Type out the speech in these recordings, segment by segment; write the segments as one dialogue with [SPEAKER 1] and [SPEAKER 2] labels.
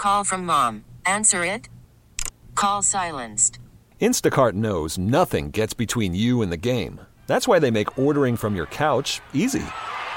[SPEAKER 1] Call from mom. Answer it. Call silenced.
[SPEAKER 2] Instacart knows nothing gets between you and the game. That's why they make ordering from your couch easy.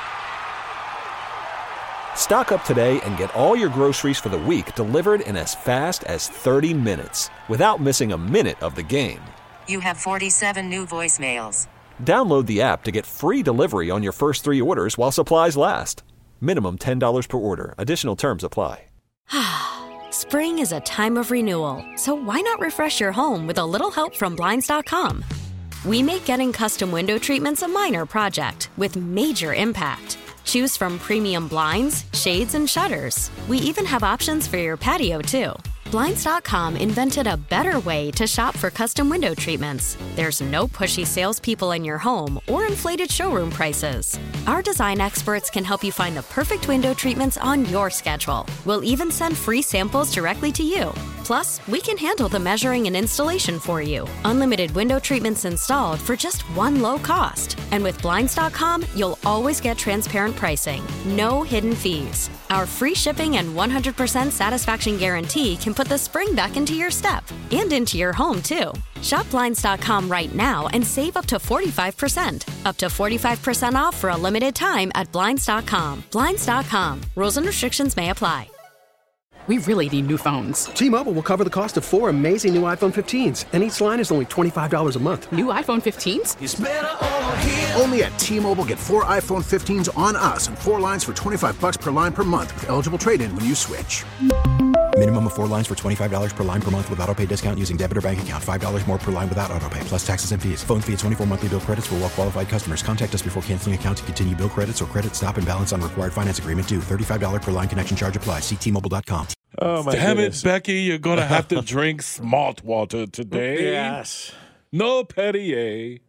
[SPEAKER 2] Stock up today and get all your groceries for the week delivered in as fast as 30 minutes without missing a minute of the game.
[SPEAKER 1] You have 47 new voicemails.
[SPEAKER 2] Download the app to get free delivery on your first 3 orders while supplies last. Minimum $10 per order. Additional terms apply.
[SPEAKER 3] Spring is a time of renewal, so why not refresh your home with a little help from Blinds.com? We make getting custom window treatments a minor project with major impact. Choose from premium blinds, shades, and shutters. We even have options for your patio, too. Blinds.com invented a better way to shop for custom window treatments. There's no pushy salespeople in your home or inflated showroom prices. Our design experts can help you find the perfect window treatments on your schedule. We'll even send free samples directly to you. Plus, we can handle the measuring and installation for you. Unlimited window treatments installed for just one low cost. And with Blinds.com, you'll always get transparent pricing. No hidden fees. Our free shipping and 100% satisfaction guarantee can put the spring back into your step and into your home, too. Shop Blinds.com right now and save up to 45%. Up to 45% off for a limited time at Blinds.com. Blinds.com. Rules and restrictions may apply.
[SPEAKER 4] We really need new phones.
[SPEAKER 5] T-Mobile will cover the cost of 4 amazing new iPhone 15s, and each line is only $25 a month.
[SPEAKER 4] New iPhone 15s?
[SPEAKER 6] It's better over here. Only at T-Mobile, get 4 iPhone 15s on us and 4 lines for $25 per line per month with eligible trade-in when you switch.
[SPEAKER 7] Minimum of 4 lines for $25 per line per month with autopay discount using debit or bank account. $5 more per line without autopay, plus taxes and fees. Phone fee at 24 monthly bill credits for well-qualified customers. Contact us before canceling account to continue bill credits or credit stop and balance on required finance agreement due. $35 per line connection charge applies. See T-Mobile.com.
[SPEAKER 8] Oh my
[SPEAKER 9] Damn
[SPEAKER 8] goodness.
[SPEAKER 9] it, Becky, you're going to have to drink smart water today.
[SPEAKER 8] Yes.
[SPEAKER 9] No Perrier.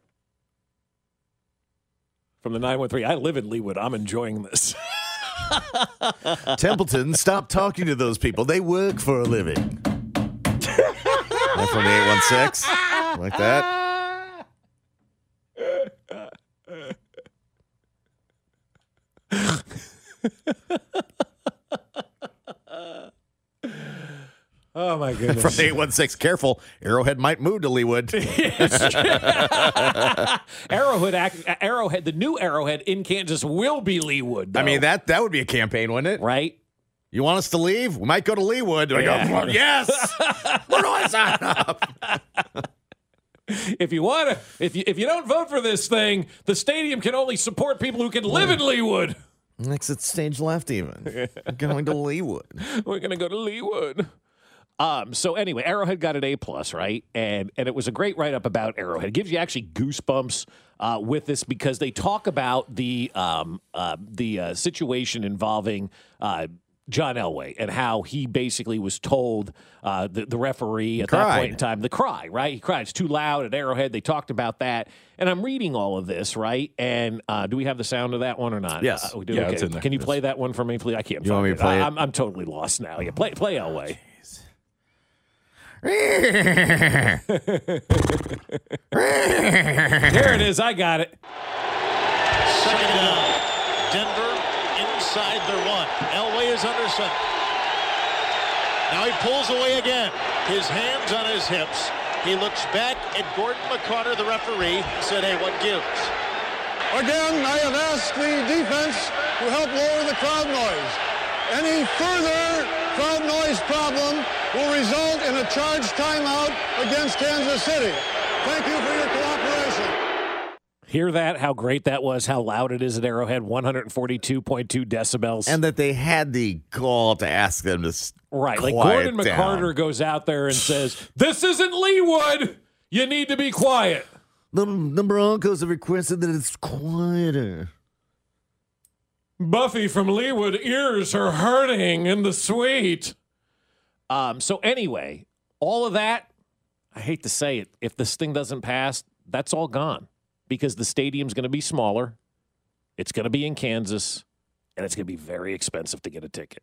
[SPEAKER 8] From the 913, I live in Leawood. I'm enjoying this.
[SPEAKER 10] Templeton, stop talking to those people. They work for a living. That from the 816. Like that.
[SPEAKER 8] Oh, my goodness.
[SPEAKER 10] From the 816, careful. Arrowhead might move to Leawood.
[SPEAKER 8] Arrowhead, the new Arrowhead in Kansas will be Leawood, though.
[SPEAKER 10] I mean, that would be a campaign, wouldn't it?
[SPEAKER 8] Right?
[SPEAKER 10] You want us to leave? We might go to Leawood. I go, yes. Where do I sign up?
[SPEAKER 8] If you don't vote for this thing, the stadium can only support people who can live in Leawood.
[SPEAKER 10] Exit stage left, even. We're going to Leawood.
[SPEAKER 8] We're going to go to Leawood. So anyway, Arrowhead got an A+, right? And it was a great write-up about Arrowhead. It gives you actually goosebumps with this because they talk about the situation involving John Elway and how he basically was told, the referee at that point in time, the cry, right? He cried. It's too loud at Arrowhead. They talked about that. And I'm reading all of this, right? And do we have the sound of that one or not?
[SPEAKER 10] Yes.
[SPEAKER 8] We do?
[SPEAKER 9] Yeah,
[SPEAKER 8] okay.
[SPEAKER 9] it's in there.
[SPEAKER 8] Can you play that one for me, please? I can't
[SPEAKER 10] You want
[SPEAKER 8] find
[SPEAKER 10] me to play it?
[SPEAKER 8] I'm totally lost now. Yeah, play Elway. There it is. I got it.
[SPEAKER 11] Second down. Denver inside their 1. Elway is under center. Now he pulls away again. His hands on his hips. He looks back at Gordon McCarter, the referee, and said, hey, what gives?
[SPEAKER 12] Again, I have asked the defense to help lower the crowd noise. Any further crowd noise problem will result in a charged timeout against Kansas City. Thank you for your cooperation.
[SPEAKER 8] Hear that? How great that was, how loud it is at Arrowhead, 142.2 decibels.
[SPEAKER 10] And that they had the gall to ask them to
[SPEAKER 8] right, like
[SPEAKER 10] quiet
[SPEAKER 8] Gordon McCarter
[SPEAKER 10] down.
[SPEAKER 8] goes out there and says, this isn't Leawood. You need to be quiet.
[SPEAKER 10] The Broncos have requested that it's quieter.
[SPEAKER 8] Buffy from Leawood, ears are hurting in the suite. So anyway, all of that, I hate to say it, if this thing doesn't pass, that's all gone. Because the stadium's going to be smaller, it's going to be in Kansas, and it's going to be very expensive to get a ticket.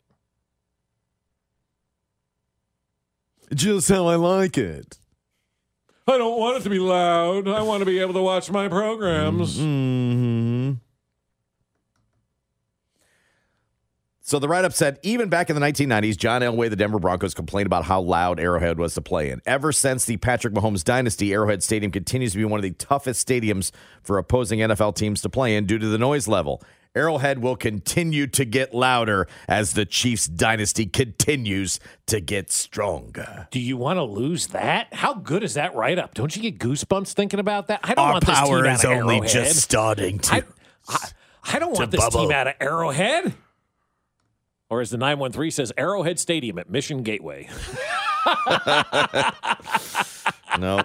[SPEAKER 10] Just how I like it.
[SPEAKER 8] I don't want it to be loud. I want to be able to watch my programs.
[SPEAKER 10] Mm-hmm. So the write-up said, even back in the 1990s, John Elway, the Denver Broncos, complained about how loud Arrowhead was to play in. Ever since the Patrick Mahomes dynasty, Arrowhead Stadium continues to be one of the toughest stadiums for opposing NFL teams to play in due to the noise level. Arrowhead will continue to get louder as the Chiefs dynasty continues to get stronger.
[SPEAKER 8] Do you want to lose that? How good is that write-up? Don't you get goosebumps thinking about that? I don't want this team out of Arrowhead.
[SPEAKER 10] Our power is only just starting to
[SPEAKER 8] I don't want this
[SPEAKER 10] bubble.
[SPEAKER 8] team out of Arrowhead. Or as the 913 says, Arrowhead Stadium at Mission Gateway.
[SPEAKER 10] No.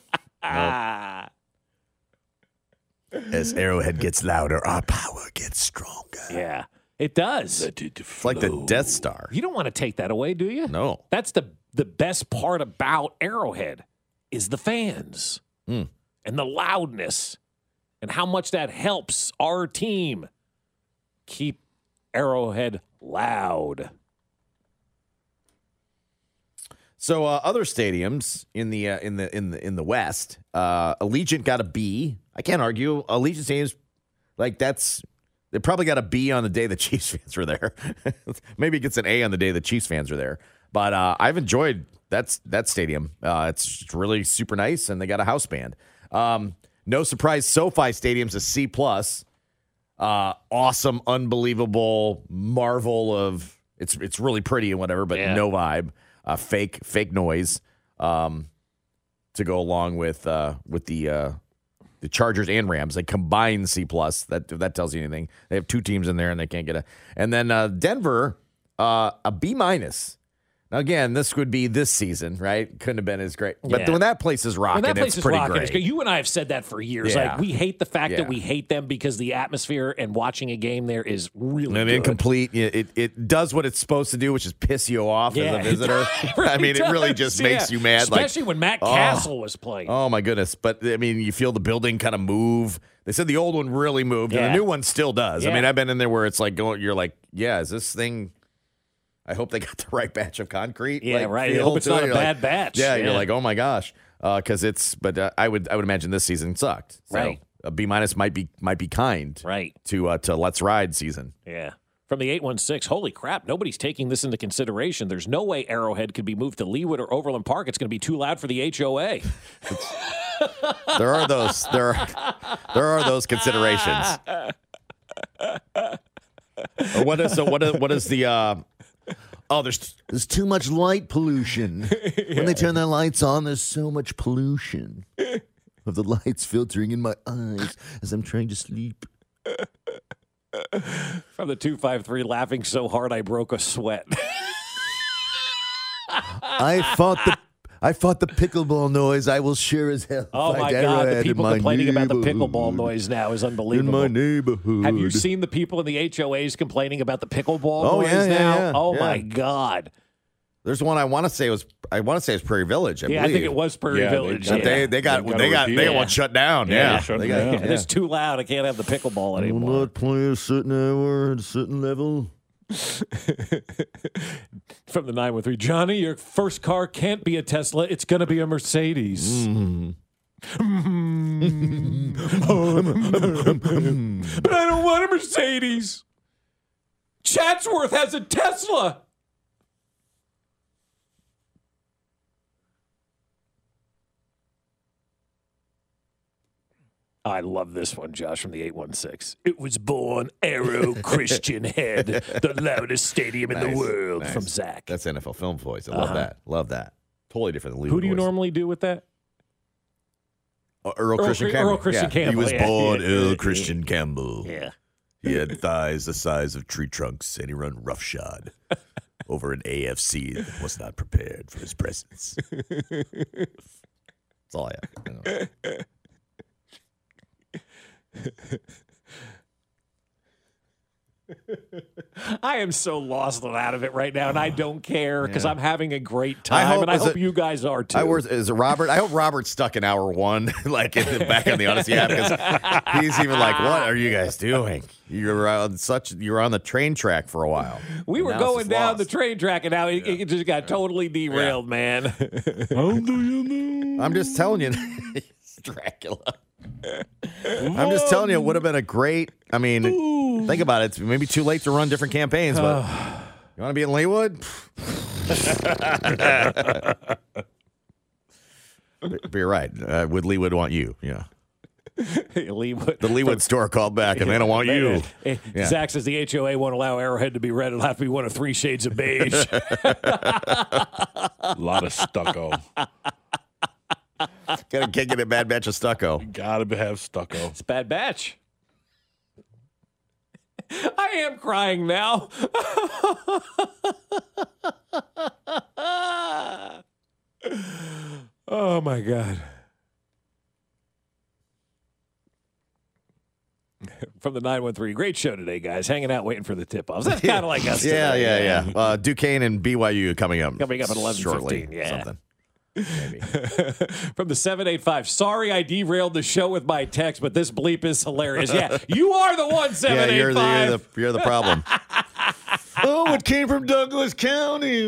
[SPEAKER 10] As Arrowhead gets louder, our power gets stronger.
[SPEAKER 8] Yeah, it does.
[SPEAKER 10] It's like the Death Star.
[SPEAKER 8] You don't want to take that away, do you?
[SPEAKER 10] No.
[SPEAKER 8] That's the best part about Arrowhead is the fans and the loudness and how much that helps our team keep Arrowhead loud.
[SPEAKER 10] So other stadiums in the West, Allegiant got a B. I can't argue. Allegiant Stadium's they probably got a B on the day the Chiefs fans were there. Maybe it gets an A on the day the Chiefs fans are there. But I've enjoyed that stadium. It's really super nice, and they got a house band. No surprise, SoFi Stadium's a C+. Awesome, unbelievable marvel of it's really pretty and whatever, but no vibe. Fake noise to go along with the Chargers and Rams. They combine C+. That tells you anything. They have two teams in there and they can't get a. And then Denver, a B-. Now, again, this would be this season, right? Couldn't have been as great. But when that place is rocking, it's pretty great.
[SPEAKER 8] You and I have said that for years.
[SPEAKER 10] Yeah.
[SPEAKER 8] Like, we hate the fact that we hate them because the atmosphere and watching a game there is really good.
[SPEAKER 10] Incomplete. It does what it's supposed to do, which is piss you off as a visitor. It really just makes you mad.
[SPEAKER 8] Especially when Matt Castle was playing.
[SPEAKER 10] Oh, my goodness. But, you feel the building kind of move. They said the old one really moved, and the new one still does. Yeah. I've been in there where it's like you're like, yeah, is this thing... I hope they got the right batch of concrete.
[SPEAKER 8] Yeah, right. I hope it's not a bad batch.
[SPEAKER 10] Yeah, you're like, oh my gosh, because it's. But I would imagine this season sucked. So
[SPEAKER 8] right.
[SPEAKER 10] A B- might be kind.
[SPEAKER 8] Right.
[SPEAKER 10] To Let's Ride season.
[SPEAKER 8] Yeah. From the 816, holy crap! Nobody's taking this into consideration. There's no way Arrowhead could be moved to Leawood or Overland Park. It's going to be too loud for the HOA.
[SPEAKER 10] There are those. There are those considerations. What is the? Oh, there's too much light pollution. When they turn their lights on, there's so much pollution of the lights filtering in my eyes as I'm trying to sleep.
[SPEAKER 8] From the 253, laughing so hard I broke a sweat.
[SPEAKER 10] I fought the pickleball noise. I will sure as hell.
[SPEAKER 8] Oh, my God. The people complaining about the pickleball noise now is unbelievable.
[SPEAKER 10] In my neighborhood.
[SPEAKER 8] Have you seen the people in the HOAs complaining about the pickleball noise now?
[SPEAKER 10] Yeah,
[SPEAKER 8] oh, my God.
[SPEAKER 10] There's one I want to say was Prairie Village. I believe.
[SPEAKER 8] I think it was Prairie Village.
[SPEAKER 10] They got one shut down.
[SPEAKER 8] It's too loud. I can't have the pickleball anymore.
[SPEAKER 10] Will not play a certain hour at a certain level.
[SPEAKER 8] From the 913, Johnny, your first car can't be a Tesla. It's going to be a Mercedes. But I don't want a Mercedes. Chatsworth has a Tesla. I love this one, Josh, from the 816. It was born Arrow Christian Head, the loudest stadium in the world, from Zach.
[SPEAKER 10] That's NFL film voice. I love that. Love that. Totally different than Leawood.
[SPEAKER 8] Who do you normally do with that?
[SPEAKER 10] Earl Christian Campbell.
[SPEAKER 8] Earl Christian Campbell.
[SPEAKER 10] He was born Earl Christian Campbell.
[SPEAKER 8] Yeah.
[SPEAKER 10] He had thighs the size of tree trunks, and he run roughshod over an AFC that was not prepared for his presence. That's all I have.
[SPEAKER 8] I am so lost and out of it right now, and I don't care because I'm having a great time, and I hope you guys are too.
[SPEAKER 10] Is it Robert? I hope Robert's stuck in hour one, like back on the Odyssey app, because he's even like, "What are you guys doing? You're on the train track for a while."
[SPEAKER 8] We were going down the train track, and now it just got totally derailed, man.
[SPEAKER 10] How do you know? I'm just telling you. Dracula. I'm just telling you, it would have been a great. I mean, think about it. It's maybe too late to run different campaigns, but you want to be in Leawood? But you're right. Would Leawood want you? Yeah.
[SPEAKER 8] Leawood.
[SPEAKER 10] The Leawood store called back, and they don't want you. Yeah.
[SPEAKER 8] Zach says the HOA won't allow Arrowhead to be red. It'll have to be one of 3 shades of beige.
[SPEAKER 9] A lot of stucco.
[SPEAKER 10] Gotta kick it a bad batch of stucco.
[SPEAKER 9] Gotta have stucco.
[SPEAKER 8] It's a bad batch. I am crying now. Oh, my God. From the 913. Great show today, guys. Hanging out, waiting for the tip-offs. That's kind of like us today.
[SPEAKER 10] Yeah. Duquesne and BYU coming up.
[SPEAKER 8] Coming up at 11:15.
[SPEAKER 10] Shortly.
[SPEAKER 8] Yeah.
[SPEAKER 10] Something. Maybe.
[SPEAKER 8] From the 785. Sorry I derailed the show with my text, but this bleep is hilarious. Yeah, you are the one, 785.
[SPEAKER 10] You're the problem. Oh, it came from Douglas County.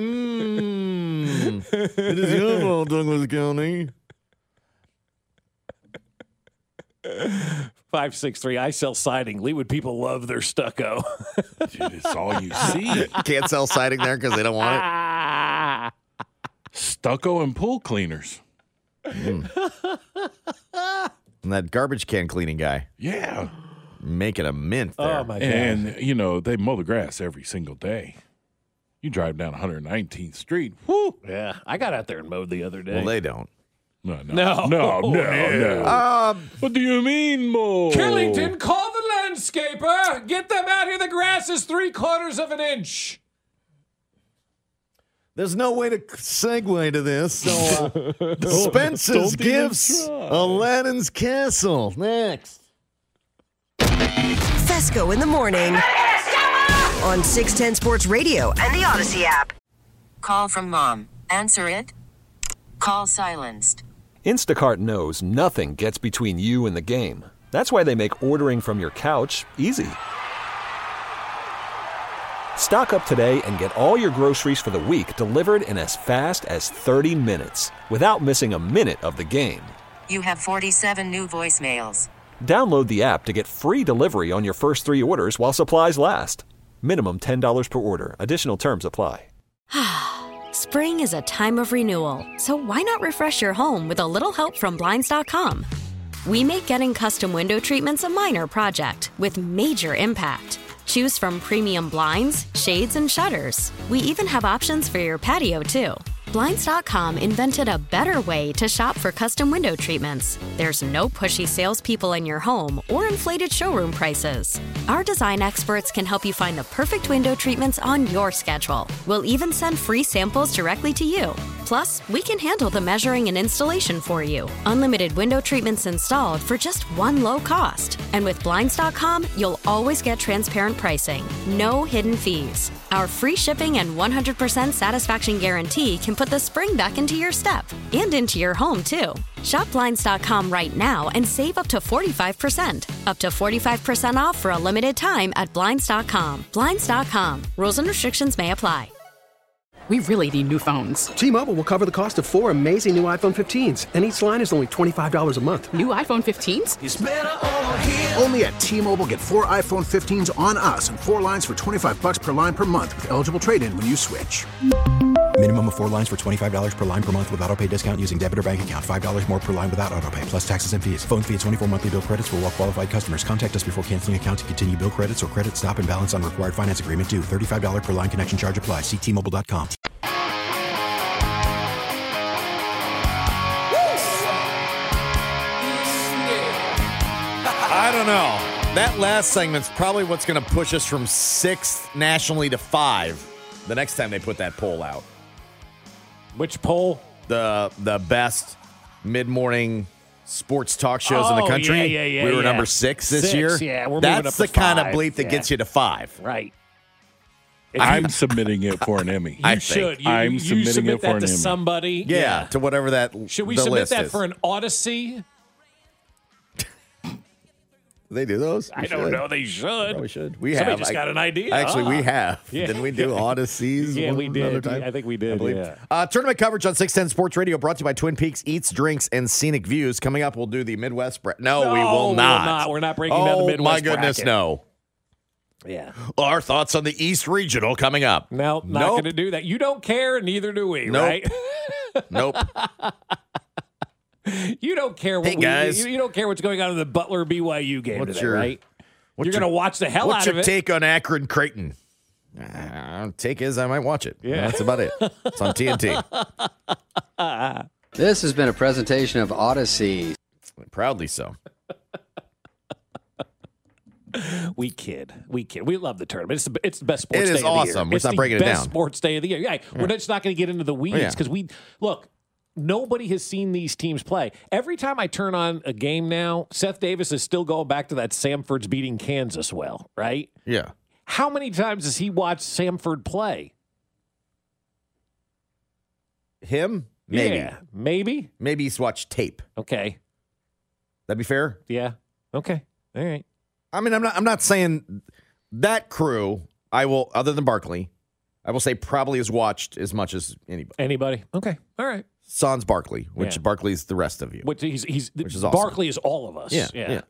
[SPEAKER 10] It is your fault, Douglas County.
[SPEAKER 8] 563. I sell siding. Leawood people love their stucco.
[SPEAKER 9] Dude, it's all you see.
[SPEAKER 10] Can't sell siding there because they don't want it.
[SPEAKER 9] Stucco and pool cleaners.
[SPEAKER 10] And that garbage can cleaning guy.
[SPEAKER 9] Yeah.
[SPEAKER 10] Making a mint there.
[SPEAKER 8] Oh, my God.
[SPEAKER 9] And, they mow the grass every single day. You drive down 119th Street. Whoo.
[SPEAKER 8] Yeah, I got out there and mowed the other day.
[SPEAKER 10] Well, they don't.
[SPEAKER 9] No. What do you mean, Mo?
[SPEAKER 8] Killington, call the landscaper. Get them out here. The grass is 3/4 of an inch.
[SPEAKER 10] There's no way to segue to this. So, Spencer's Gifts, Aladdin's Castle. Next.
[SPEAKER 13] Fesco in the morning on 610 Sports Radio and the Odyssey app.
[SPEAKER 1] Call from mom. Answer it. Call silenced.
[SPEAKER 2] Instacart knows nothing gets between you and the game. That's why they make ordering from your couch easy. Stock up today and get all your groceries for the week delivered in as fast as 30 minutes without missing a minute of the game.
[SPEAKER 1] You have 47 new voicemails.
[SPEAKER 2] Download the app to get free delivery on your first 3 orders while supplies last. Minimum $10 per order. Additional terms apply.
[SPEAKER 3] Spring is a time of renewal, so why not refresh your home with a little help from Blinds.com? We make getting custom window treatments a minor project with major impact. Choose from premium blinds, shades, and shutters. We even have options for your patio, too. Blinds.com invented a better way to shop for custom window treatments. There's no pushy salespeople in your home or inflated showroom prices. Our design experts can help you find the perfect window treatments on your schedule. We'll even send free samples directly to you. Plus, we can handle the measuring and installation for you. Unlimited window treatments installed for just one low cost. And with Blinds.com, you'll always get transparent pricing. No hidden fees. Our free shipping and 100% satisfaction guarantee can put the spring back into your step and into your home, too. Shop Blinds.com right now and save up to 45%. Up to 45% off for a limited time at Blinds.com. Blinds.com. Rules and restrictions may apply.
[SPEAKER 4] We really need new phones.
[SPEAKER 5] T-Mobile will cover the cost of 4 amazing new iPhone 15s, and each line is only $25 a month.
[SPEAKER 4] New iPhone 15s?
[SPEAKER 6] It's better over here. Only at T-Mobile, get 4 iPhone 15s on us and 4 lines for $25 per line per month with eligible trade-in when you switch.
[SPEAKER 7] Minimum of 4 lines for $25 per line per month with autopay discount using debit or bank account. $5 more per line without autopay, plus taxes and fees. Phone fee at 24 monthly bill credits for well-qualified customers. Contact us before canceling account to continue bill credits or credit stop and balance on required finance agreement due. $35 per line connection charge applies. See T-Mobile.com.
[SPEAKER 10] I don't know. That last segment's probably what's going to push us from 6th nationally to 5 the next time they put that poll out.
[SPEAKER 8] Which poll?
[SPEAKER 10] The best mid-morning sports talk shows in the country.
[SPEAKER 8] Yeah,
[SPEAKER 10] we were number 6 this year.
[SPEAKER 8] Yeah, we're moving up
[SPEAKER 10] That's
[SPEAKER 8] to
[SPEAKER 10] the kind of
[SPEAKER 8] 5.
[SPEAKER 10] bleep that gets you to 5.
[SPEAKER 8] Right.
[SPEAKER 9] I'm submitting it for an Emmy.
[SPEAKER 8] You should.
[SPEAKER 9] I'm submitting
[SPEAKER 8] submit
[SPEAKER 9] it for
[SPEAKER 8] that
[SPEAKER 9] an
[SPEAKER 8] to
[SPEAKER 9] Emmy.
[SPEAKER 8] somebody.
[SPEAKER 10] Yeah, to whatever that
[SPEAKER 8] Should we
[SPEAKER 10] the
[SPEAKER 8] submit
[SPEAKER 10] list
[SPEAKER 8] that
[SPEAKER 10] is.
[SPEAKER 8] for an Odyssey?
[SPEAKER 10] They do those?
[SPEAKER 8] I don't know. They should.
[SPEAKER 10] Probably should.
[SPEAKER 8] Somebody just got an idea.
[SPEAKER 10] Actually, we have.
[SPEAKER 8] Yeah.
[SPEAKER 10] Didn't we do Odysseys?
[SPEAKER 8] Yeah, we did.
[SPEAKER 10] another time?
[SPEAKER 8] I think we did. Yeah.
[SPEAKER 10] Tournament coverage on 610 Sports Radio brought to you by Twin Peaks Eats, Drinks, and Scenic Views. Coming up, we'll do the Midwest bracket. No, we will not.
[SPEAKER 8] We're not breaking down the Midwest
[SPEAKER 10] my goodness,
[SPEAKER 8] bracket.
[SPEAKER 10] no.
[SPEAKER 8] Yeah.
[SPEAKER 10] Our thoughts on the East Regional coming up.
[SPEAKER 8] No, not going to do that. You don't care, neither do we, right?
[SPEAKER 10] Nope.
[SPEAKER 8] You don't care what
[SPEAKER 10] guys.
[SPEAKER 8] You don't care what's going on in the Butler BYU game today, right? You're going to watch the hell out of it.
[SPEAKER 10] What's your take on Akron Creighton? Take is I might watch it.
[SPEAKER 8] Yeah.
[SPEAKER 10] That's about it. It's on TNT.
[SPEAKER 14] This has been a presentation of Odyssey.
[SPEAKER 10] Proudly so.
[SPEAKER 8] We kid. We love the tournament. It's the best sports day
[SPEAKER 10] It is
[SPEAKER 8] of the
[SPEAKER 10] awesome.
[SPEAKER 8] year.
[SPEAKER 10] It's not breaking it down.
[SPEAKER 8] It's the best sports day of the year. Yeah, we're just not going to get into the weeds because nobody has seen these teams play. Every time I turn on a game now, Seth Davis is still going back to that Samford's beating Kansas well, right?
[SPEAKER 10] Yeah.
[SPEAKER 8] How many times has he watched Samford play?
[SPEAKER 10] Him? Maybe.
[SPEAKER 8] Yeah, maybe.
[SPEAKER 10] Maybe he's watched tape.
[SPEAKER 8] Okay.
[SPEAKER 10] That'd be fair?
[SPEAKER 8] Yeah. Okay. All right.
[SPEAKER 10] I mean, I'm not saying that crew, I will, other than Barkley, I will say probably has watched as much as anybody.
[SPEAKER 8] Anybody? Okay. All right.
[SPEAKER 10] Sans Barkley, which Barkley's the rest of you.
[SPEAKER 8] Which is awesome.
[SPEAKER 10] Barkley
[SPEAKER 8] is all of us.
[SPEAKER 10] Yeah.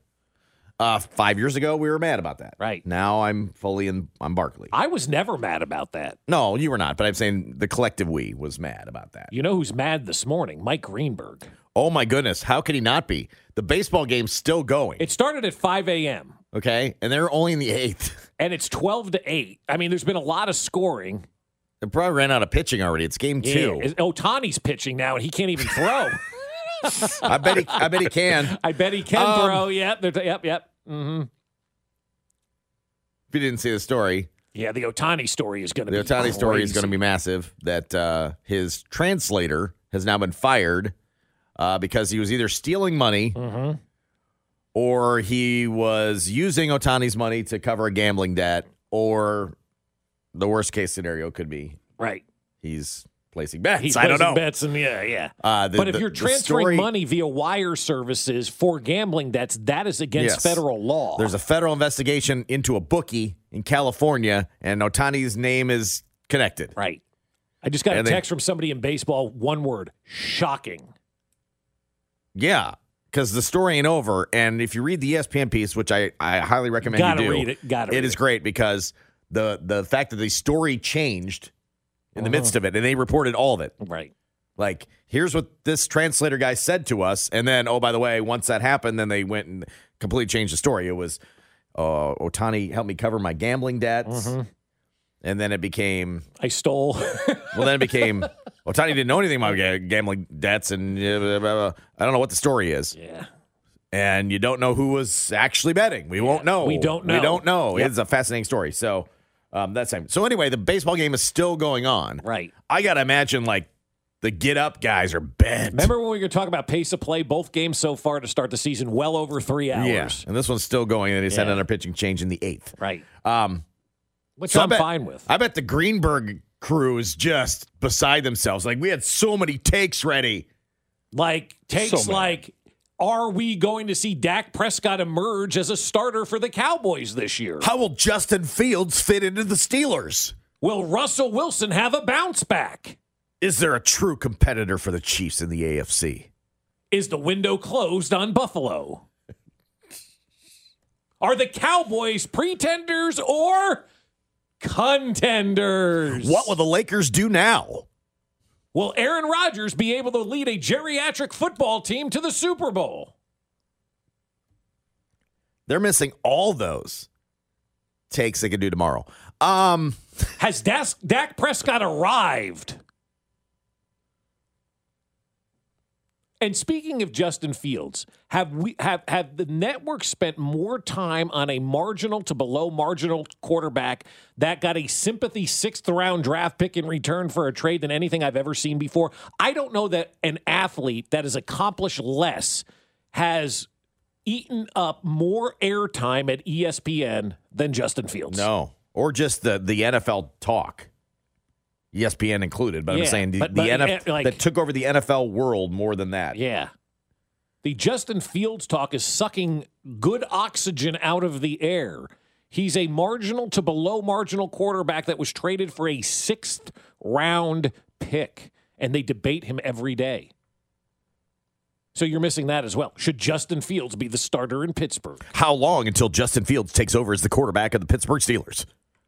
[SPEAKER 10] 5 years ago, we were mad about that.
[SPEAKER 8] Right.
[SPEAKER 10] Now I'm fully on Barkley.
[SPEAKER 8] I was never mad about that.
[SPEAKER 10] No, you were not. But I'm saying the collective we was mad about that.
[SPEAKER 8] You know who's mad this morning? Mike Greenberg.
[SPEAKER 10] Oh, my goodness. How could he not be? The baseball game's still going.
[SPEAKER 8] It started at 5 a.m.
[SPEAKER 10] Okay. And they're only in the 8th.
[SPEAKER 8] And it's 12-8. I mean, there's been a lot of scoring.
[SPEAKER 10] They probably ran out of pitching already. It's game 2.
[SPEAKER 8] Ohtani's pitching now, and he can't even throw.
[SPEAKER 10] I bet he can.
[SPEAKER 8] I bet he can throw. Yep. Mm-hmm.
[SPEAKER 10] If you didn't see the story.
[SPEAKER 8] Yeah, the Ohtani story is going to be
[SPEAKER 10] The Ohtani story is going to be massive. That his translator has now been fired because he was either stealing money or he was using Ohtani's money to cover a gambling debt, or the worst case scenario could be he's placing bets. I don't know.
[SPEAKER 8] Bets and but if you're transferring money via wire services for gambling debts, that is against federal law.
[SPEAKER 10] There's a federal investigation into a bookie in California, and Ohtani's name is connected.
[SPEAKER 8] Right. I just got a text from somebody in baseball. One word: shocking.
[SPEAKER 10] Yeah, because the story ain't over. And if you read the ESPN piece, which I highly recommend you do,
[SPEAKER 8] read it.
[SPEAKER 10] It is great because the fact that the story changed in the midst of it, and they reported all of it.
[SPEAKER 8] Right.
[SPEAKER 10] Like, here's what this translator guy said to us, and then, oh, by the way, once that happened, then they went and completely changed the story. It was, Ohtani helped me cover my gambling debts, and then it became...
[SPEAKER 8] I stole.
[SPEAKER 10] Well, then it became, Ohtani didn't know anything about gambling debts, and I don't know what the story is.
[SPEAKER 8] Yeah.
[SPEAKER 10] And you don't know who was actually betting. We won't know.
[SPEAKER 8] We don't know.
[SPEAKER 10] We don't know.
[SPEAKER 8] Yep.
[SPEAKER 10] It's a fascinating story. So... that's same. So anyway, the baseball game is still going on.
[SPEAKER 8] Right.
[SPEAKER 10] I got to imagine, like, the get-up guys are bent.
[SPEAKER 8] Remember when we were talking about pace of play? Both games so far to start the season, well over 3 hours.
[SPEAKER 10] Yeah, and this one's still going, and they just had another pitching change in the 8th.
[SPEAKER 8] Right. Which
[SPEAKER 10] so
[SPEAKER 8] I'm fine with.
[SPEAKER 10] I bet the Greenberg crew is just beside themselves. Like, we had so many takes ready.
[SPEAKER 8] Like, are we going to see Dak Prescott emerge as a starter for the Cowboys this year?
[SPEAKER 10] How will Justin Fields fit into the Steelers?
[SPEAKER 8] Will Russell Wilson have a bounce back?
[SPEAKER 10] Is there a true competitor for the Chiefs in the AFC?
[SPEAKER 8] Is the window closed on Buffalo? Are the Cowboys pretenders or contenders?
[SPEAKER 10] What will the Lakers do now?
[SPEAKER 8] Will Aaron Rodgers be able to lead a geriatric football team to the Super Bowl?
[SPEAKER 10] They're missing all those takes they could do tomorrow.
[SPEAKER 8] Has Dak Prescott arrived? And speaking of Justin Fields, have the network spent more time on a marginal to below marginal quarterback that got a sympathy 6th round draft pick in return for a trade than anything I've ever seen before? I don't know that an athlete that has accomplished less has eaten up more airtime at ESPN than Justin Fields.
[SPEAKER 10] No, or just the NFL talk. ESPN included, but I'm saying the NFL
[SPEAKER 8] like,
[SPEAKER 10] that took over the NFL world more than that.
[SPEAKER 8] Yeah. The Justin Fields talk is sucking good oxygen out of the air. He's a marginal to below marginal quarterback that was traded for a 6th round pick, and they debate him every day. So you're missing that as well. Should Justin Fields be the starter in Pittsburgh?
[SPEAKER 10] How long until Justin Fields takes over as the quarterback of the Pittsburgh Steelers?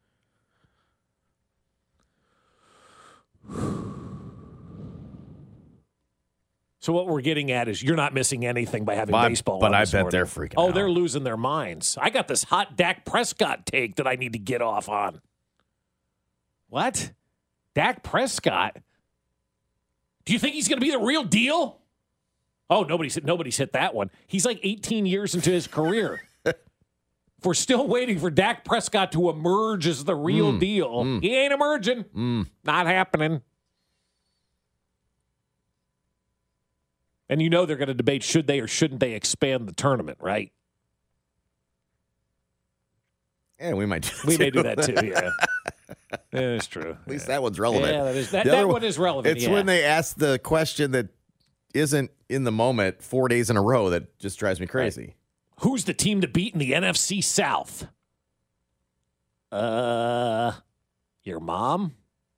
[SPEAKER 8] So what we're getting at is you're not missing anything by having baseball
[SPEAKER 10] but
[SPEAKER 8] on
[SPEAKER 10] I
[SPEAKER 8] this
[SPEAKER 10] bet
[SPEAKER 8] morning.
[SPEAKER 10] they're freaking
[SPEAKER 8] Oh,
[SPEAKER 10] out.
[SPEAKER 8] they're losing their minds. I got this hot Dak Prescott take that I need to get off on. What? Dak Prescott? Do you think he's going to be the real deal? Oh, nobody's hit that one. He's like 18 years into his career. If we're still waiting for Dak Prescott to emerge as the real deal, he ain't emerging. Not happening. And you know they're going to debate should they or shouldn't they expand the tournament, right?
[SPEAKER 10] Yeah, we might.
[SPEAKER 8] We may do that too. Yeah, it's true.
[SPEAKER 10] At least that one's relevant.
[SPEAKER 8] Yeah, that
[SPEAKER 10] The other
[SPEAKER 8] one is relevant.
[SPEAKER 10] It's when they ask the question that isn't in the moment 4 days in a row that just drives me crazy.
[SPEAKER 8] Right. Who's the team to beat in the NFC South? Your mom?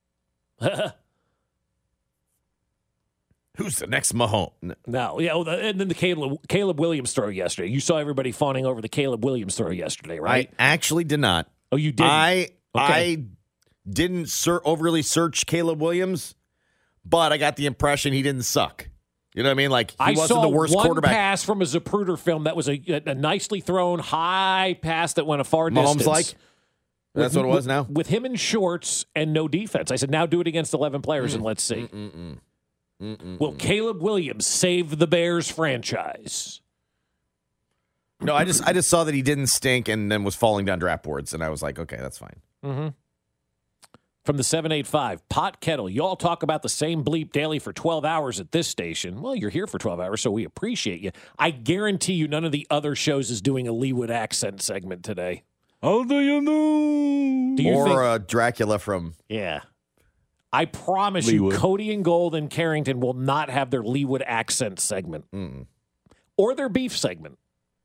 [SPEAKER 10] Who's the next Mahomes?
[SPEAKER 8] No. Yeah, and then the Caleb Williams story yesterday. You saw everybody fawning over the Caleb Williams story yesterday, right?
[SPEAKER 10] I actually did not.
[SPEAKER 8] Oh, you didn't?
[SPEAKER 10] I didn't overly search Caleb Williams, but I got the impression he didn't suck. You know what I mean? Like, he wasn't the worst quarterback.
[SPEAKER 8] I saw one pass from a Zapruder film that was a nicely thrown high pass that went a far distance.
[SPEAKER 10] Mahomes-like? That's what it was now?
[SPEAKER 8] With him in shorts and no defense. I said, now do it against 11 players and let's see. Will Caleb Williams save the Bears franchise?
[SPEAKER 10] No, I just saw that he didn't stink and then was falling down draft boards, and I was like, okay, that's fine.
[SPEAKER 8] Mm-hmm. From the 785, Pot Kettle, y'all talk about the same bleep daily for 12 hours at this station. Well, you're here for 12 hours, so we appreciate you. I guarantee you none of the other shows is doing a Leewood accent segment today.
[SPEAKER 9] How do you know?
[SPEAKER 10] Or Dracula from...
[SPEAKER 8] Yeah. I promise
[SPEAKER 9] Leewood.
[SPEAKER 8] you, Cody and Gold and Carrington will not have their Leewood accent segment. Or their beef segment.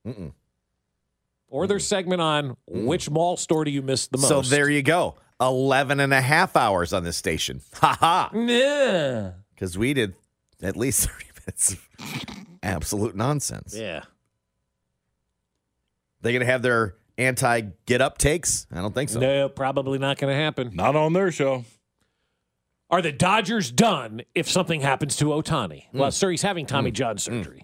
[SPEAKER 8] Or their segment on which mall store do you miss the most.
[SPEAKER 10] So there you go. 11 and a half hours on this station. Ha-ha.
[SPEAKER 8] Yeah.
[SPEAKER 10] Because we did at least 30 minutes of absolute nonsense.
[SPEAKER 8] Yeah.
[SPEAKER 10] They going to have their anti-get-up takes? I don't think so.
[SPEAKER 8] No, probably not going to happen.
[SPEAKER 9] Not on their show.
[SPEAKER 8] Are the Dodgers done if something happens to Ohtani? Well, sir, he's having Tommy John surgery.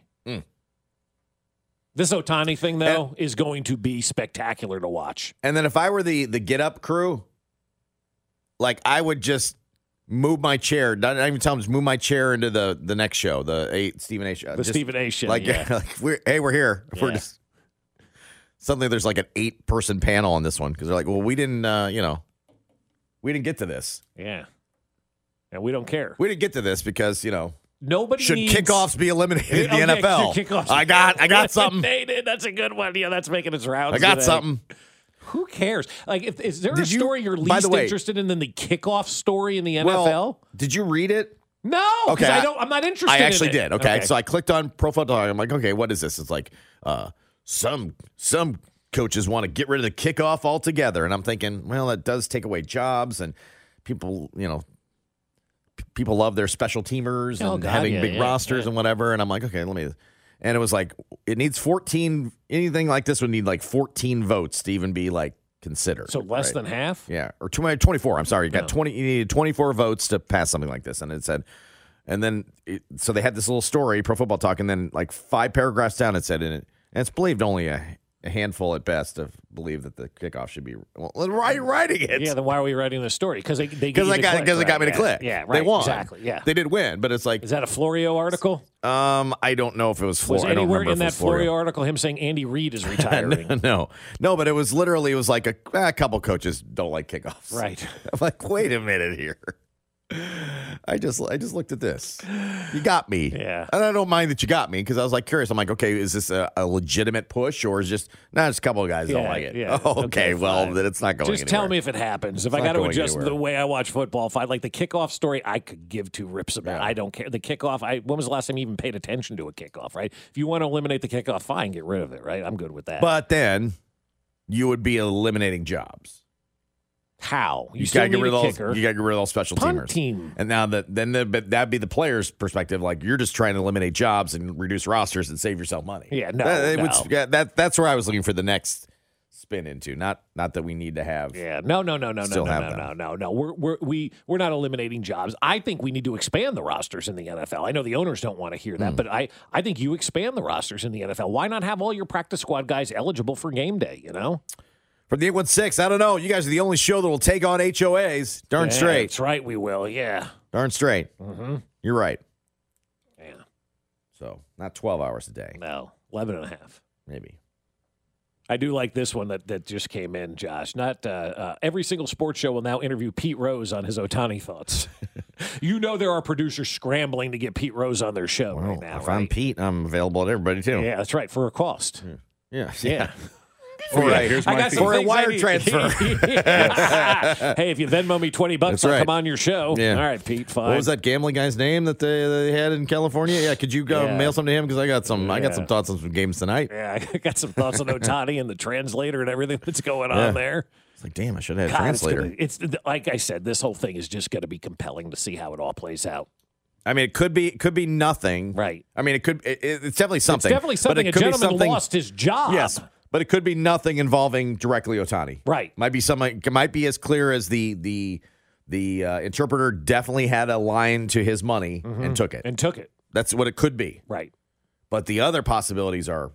[SPEAKER 8] This Ohtani thing, though, is going to be spectacular to watch.
[SPEAKER 10] And then if I were the get-up crew, like, I would just move my chair. Not even tell them, just move my chair into the next show, the Stephen A. show.
[SPEAKER 8] Stephen A. show,
[SPEAKER 10] like,
[SPEAKER 8] yeah.
[SPEAKER 10] like we're here. We're just suddenly there's like an 8-person panel on this one because they're like, well, we didn't, we didn't get to this.
[SPEAKER 8] Yeah. And we don't care.
[SPEAKER 10] We didn't get to this because,
[SPEAKER 8] nobody
[SPEAKER 10] should
[SPEAKER 8] needs...
[SPEAKER 10] kickoffs be eliminated in the NFL?
[SPEAKER 8] Kickoffs.
[SPEAKER 10] I got something.
[SPEAKER 8] They did. That's a good one. Yeah, that's making its rounds.
[SPEAKER 10] I got
[SPEAKER 8] today.
[SPEAKER 10] something.
[SPEAKER 8] Who cares? Like, is there a story you're least interested in than the kickoff story in the NFL?
[SPEAKER 10] Well, did you read it?
[SPEAKER 8] No, because I'm not interested in it.
[SPEAKER 10] I actually did. Okay, so I clicked on Pro Football Talk. I'm like, okay, what is this? It's like some coaches want to get rid of the kickoff altogether, and I'm thinking, well, it does take away jobs, and people, people love their special teamers and having big rosters and whatever. And I'm like, okay, let me. And it was like, it needs 14. Anything like this would need like 14 votes to even be like considered.
[SPEAKER 8] So less than half?
[SPEAKER 10] Yeah, or 24. I'm sorry, you got 20. You needed 24 votes to pass something like this, and it said, and then so they had this little story, Pro Football Talk, and then like 5 paragraphs down, it said in it, and it's believed only a handful at best of believe that the kickoff should be. Well, why are you writing it?
[SPEAKER 8] Yeah, then why are we writing this story? Because it
[SPEAKER 10] got me to click.
[SPEAKER 8] Yeah, right.
[SPEAKER 10] They won.
[SPEAKER 8] Exactly. Yeah,
[SPEAKER 10] they did win, but it's like,
[SPEAKER 8] is that a Florio article?
[SPEAKER 10] I don't know if it was Florio.
[SPEAKER 8] Was anywhere in that Florio article him saying Andy Reid is retiring?
[SPEAKER 10] no, but it was like a couple coaches don't like kickoffs.
[SPEAKER 8] Right.
[SPEAKER 10] I'm like, wait a minute here. I just looked at this. You got me.
[SPEAKER 8] Yeah.
[SPEAKER 10] And I don't mind that you got me because I was like curious. I'm like, okay, is this a legitimate push or is just just a couple of guys don't like it?
[SPEAKER 8] Yeah.
[SPEAKER 10] Oh, okay, well then it's not going
[SPEAKER 8] Just
[SPEAKER 10] anywhere.
[SPEAKER 8] tell me if it happens. If I
[SPEAKER 10] not
[SPEAKER 8] got to
[SPEAKER 10] going
[SPEAKER 8] adjust
[SPEAKER 10] anywhere.
[SPEAKER 8] the way I watch football, if I like the kickoff story, I could give two rips about. I don't care. The kickoff. When was the last time you even paid attention to a kickoff? Right? If you want to eliminate the kickoff, fine, get rid of it. Right? I'm good with that.
[SPEAKER 10] But then you would be eliminating jobs.
[SPEAKER 8] How?
[SPEAKER 10] You
[SPEAKER 8] still
[SPEAKER 10] gotta get
[SPEAKER 8] need
[SPEAKER 10] rid
[SPEAKER 8] a
[SPEAKER 10] of
[SPEAKER 8] kicker.
[SPEAKER 10] those. You gotta get rid of those special
[SPEAKER 8] Punt
[SPEAKER 10] teamers.
[SPEAKER 8] team.
[SPEAKER 10] And now but that'd be the player's perspective. Like you're just trying to eliminate jobs and reduce rosters and save yourself money.
[SPEAKER 8] Yeah, no,
[SPEAKER 10] that's where I was looking for the next spin into. Not that we need to have.
[SPEAKER 8] Yeah, no.
[SPEAKER 10] Still have them.
[SPEAKER 8] We're not eliminating jobs. I think we need to expand the rosters in the NFL. I know the owners don't want to hear that, but I think you expand the rosters in the NFL. Why not have all your practice squad guys eligible for game day? You know.
[SPEAKER 10] From the 816, I don't know. You guys are the only show that will take on HOAs. Darn straight.
[SPEAKER 8] That's right, we will. Yeah.
[SPEAKER 10] Darn straight.
[SPEAKER 8] Mm-hmm.
[SPEAKER 10] You're right.
[SPEAKER 8] Yeah.
[SPEAKER 10] So not 12 hours a day.
[SPEAKER 8] No, 11 and a half.
[SPEAKER 10] Maybe.
[SPEAKER 8] I do like this one that just came in, Josh. Not every single sports show will now interview Pete Rose on his Ohtani thoughts. You know there are producers scrambling to get Pete Rose on their show right now,
[SPEAKER 10] If
[SPEAKER 8] right?
[SPEAKER 10] I'm Pete, I'm available to everybody, too.
[SPEAKER 8] Yeah, that's right, for a cost.
[SPEAKER 10] Yeah.
[SPEAKER 9] For
[SPEAKER 10] a wire transfer.
[SPEAKER 8] Hey, if you Venmo me $20,
[SPEAKER 10] That's
[SPEAKER 8] I'll
[SPEAKER 10] right.
[SPEAKER 8] come on your show.
[SPEAKER 10] Yeah.
[SPEAKER 8] All right, Pete, fine.
[SPEAKER 10] What was that gambling guy's name that they had in California? Yeah, could you go mail something to him? Because I got some thoughts on some games tonight.
[SPEAKER 8] Yeah, I got some thoughts on Ohtani and the translator and everything that's going on there.
[SPEAKER 10] It's like, damn, I should have had a translator.
[SPEAKER 8] It's like I said, this whole thing is just going to be compelling to see how it all plays out.
[SPEAKER 10] I mean, it could be nothing.
[SPEAKER 8] Right.
[SPEAKER 10] I mean, it's definitely something.
[SPEAKER 8] It's definitely something.
[SPEAKER 10] But it
[SPEAKER 8] A
[SPEAKER 10] could be
[SPEAKER 8] gentleman
[SPEAKER 10] something,
[SPEAKER 8] lost his job.
[SPEAKER 10] Yes. But it could be nothing involving directly Ohtani.
[SPEAKER 8] Right.
[SPEAKER 10] Might be something. It might be as clear as the interpreter definitely had a line to his money and took it. That's what it could be.
[SPEAKER 8] Right.
[SPEAKER 10] But the other possibilities are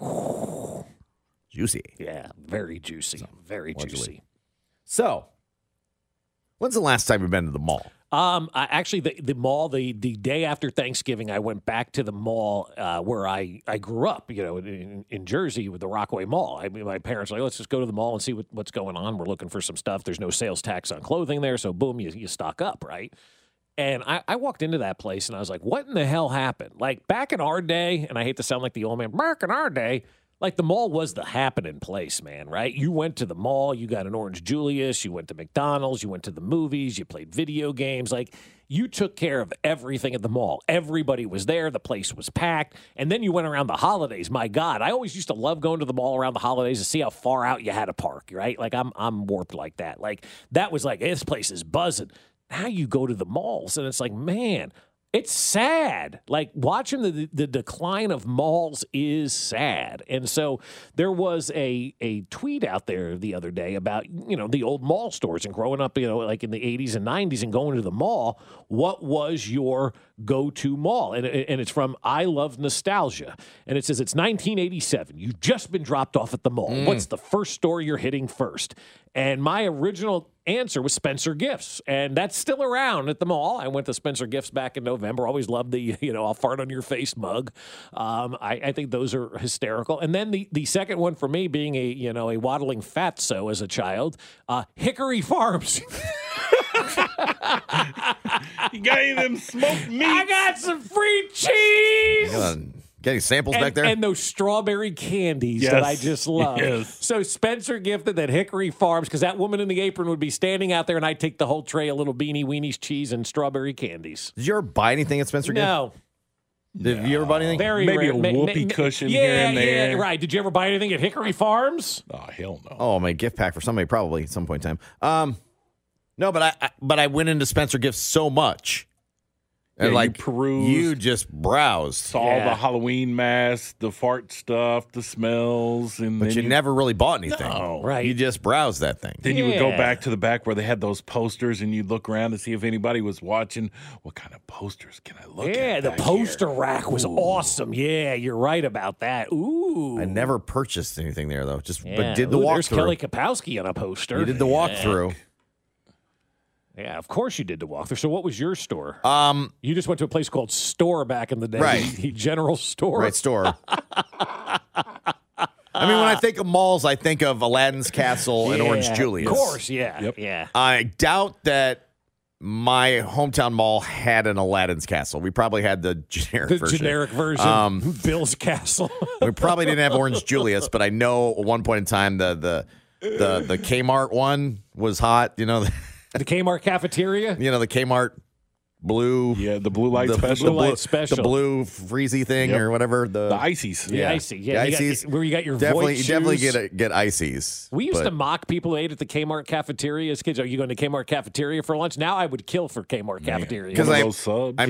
[SPEAKER 10] juicy.
[SPEAKER 8] Yeah, very juicy. Very juicy.
[SPEAKER 10] So, when's the last time you've been to the mall?
[SPEAKER 8] Actually, the mall, the day after Thanksgiving, I went back to the mall where I grew up, in Jersey with the Rockaway Mall. I mean, my parents were like, let's just go to the mall and see what's going on. We're looking for some stuff. There's no sales tax on clothing there, so boom, you stock up, right? And I walked into that place, and I was like, what in the hell happened? Like, back in our day, and I hate to sound like the old man, back in our day, like the mall was the happening place, man, right? You went to the mall, you got an Orange Julius, you went to McDonald's, you went to the movies, you played video games. Like, you took care of everything at the mall. Everybody was there. The place was packed. And then you went around the holidays. My God, I always used to love going to the mall around the holidays to see how far out you had to park, right? Like, I'm warped like that. Like, that was like, this place is buzzing. Now you go to the malls, and it's like, man, it's sad. Like, watching the decline of malls is sad. And so there was a tweet out there the other day about, the old mall stores and growing up, like in the 80s and 90s and going to the mall. What was your go-to mall? And it's from I Love Nostalgia. And it says, it's 1987. You've just been dropped off at the mall. What's the first store you're hitting first? And my original answer was Spencer Gifts, and that's still around at the mall. I went to Spencer Gifts back in November. Always loved the, I'll fart on your face mug. I think those are hysterical. And then the second one for me being a waddling fatso as a child, Hickory Farms.
[SPEAKER 9] You got any of them smoked meats?
[SPEAKER 8] I got some free cheese.
[SPEAKER 10] Getting samples back there?
[SPEAKER 8] And those strawberry candies that I just love.
[SPEAKER 9] Yes.
[SPEAKER 8] So Spencer gifted that Hickory Farms, because that woman in the apron would be standing out there, and I'd take the whole tray of little beanie weenies, cheese, and strawberry candies.
[SPEAKER 10] Did you ever buy anything at Spencer Gift?
[SPEAKER 8] No.
[SPEAKER 10] Did you ever buy anything?
[SPEAKER 9] Maybe
[SPEAKER 8] rare.
[SPEAKER 9] a whoopee cushion here and there.
[SPEAKER 8] Yeah, right. Did you ever buy anything at Hickory Farms?
[SPEAKER 9] Oh, hell no.
[SPEAKER 10] Oh, my gift pack for somebody probably at some point in time. No, but I went into Spencer Gifts so much. And
[SPEAKER 9] you perused,
[SPEAKER 10] you just browsed.
[SPEAKER 9] Saw the Halloween masks, the fart stuff, the smells.
[SPEAKER 10] But you never really bought anything.
[SPEAKER 9] No.
[SPEAKER 8] Right.
[SPEAKER 10] You just browsed that thing.
[SPEAKER 9] Then you would go back to the back where they had those posters, and you'd look around to see if anybody was watching. What kind of posters can I look at?
[SPEAKER 8] Yeah, the poster rack was awesome. Yeah, you're right about that. Ooh.
[SPEAKER 10] I never purchased anything there, though.
[SPEAKER 8] Yeah.
[SPEAKER 10] But did the
[SPEAKER 8] There's
[SPEAKER 10] walkthrough.
[SPEAKER 8] Kelly Kapowski on a poster.
[SPEAKER 10] You did the walkthrough.
[SPEAKER 8] Yeah, of course you did the walkthrough. So what was your store?
[SPEAKER 10] You
[SPEAKER 8] just went to a place called Store back in the day.
[SPEAKER 10] Right.
[SPEAKER 8] The General Store.
[SPEAKER 10] Right, Store. I mean, when I think of malls, I think of Aladdin's Castle and Orange Julius.
[SPEAKER 8] Of course, yeah.
[SPEAKER 9] Yep.
[SPEAKER 8] Yeah.
[SPEAKER 10] I doubt that my hometown mall had an Aladdin's Castle. We probably had the generic version.
[SPEAKER 8] Generic version. Bill's Castle.
[SPEAKER 10] We probably didn't have Orange Julius, but I know at one point in time the Kmart one was hot. You know,
[SPEAKER 8] the Kmart cafeteria.
[SPEAKER 10] You know, the Kmart blue.
[SPEAKER 9] Yeah, the blue light special.
[SPEAKER 10] The blue freezy thing or whatever. The
[SPEAKER 9] ices.
[SPEAKER 8] The icy. Yeah,
[SPEAKER 10] the ices.
[SPEAKER 8] where you got your
[SPEAKER 10] definitely,
[SPEAKER 8] voice
[SPEAKER 10] you definitely
[SPEAKER 8] shoes.
[SPEAKER 10] get ices.
[SPEAKER 8] We used to mock people who ate at the Kmart cafeteria as kids. Are you going to Kmart cafeteria for lunch? Now I would kill for Kmart cafeteria.
[SPEAKER 10] Because I'm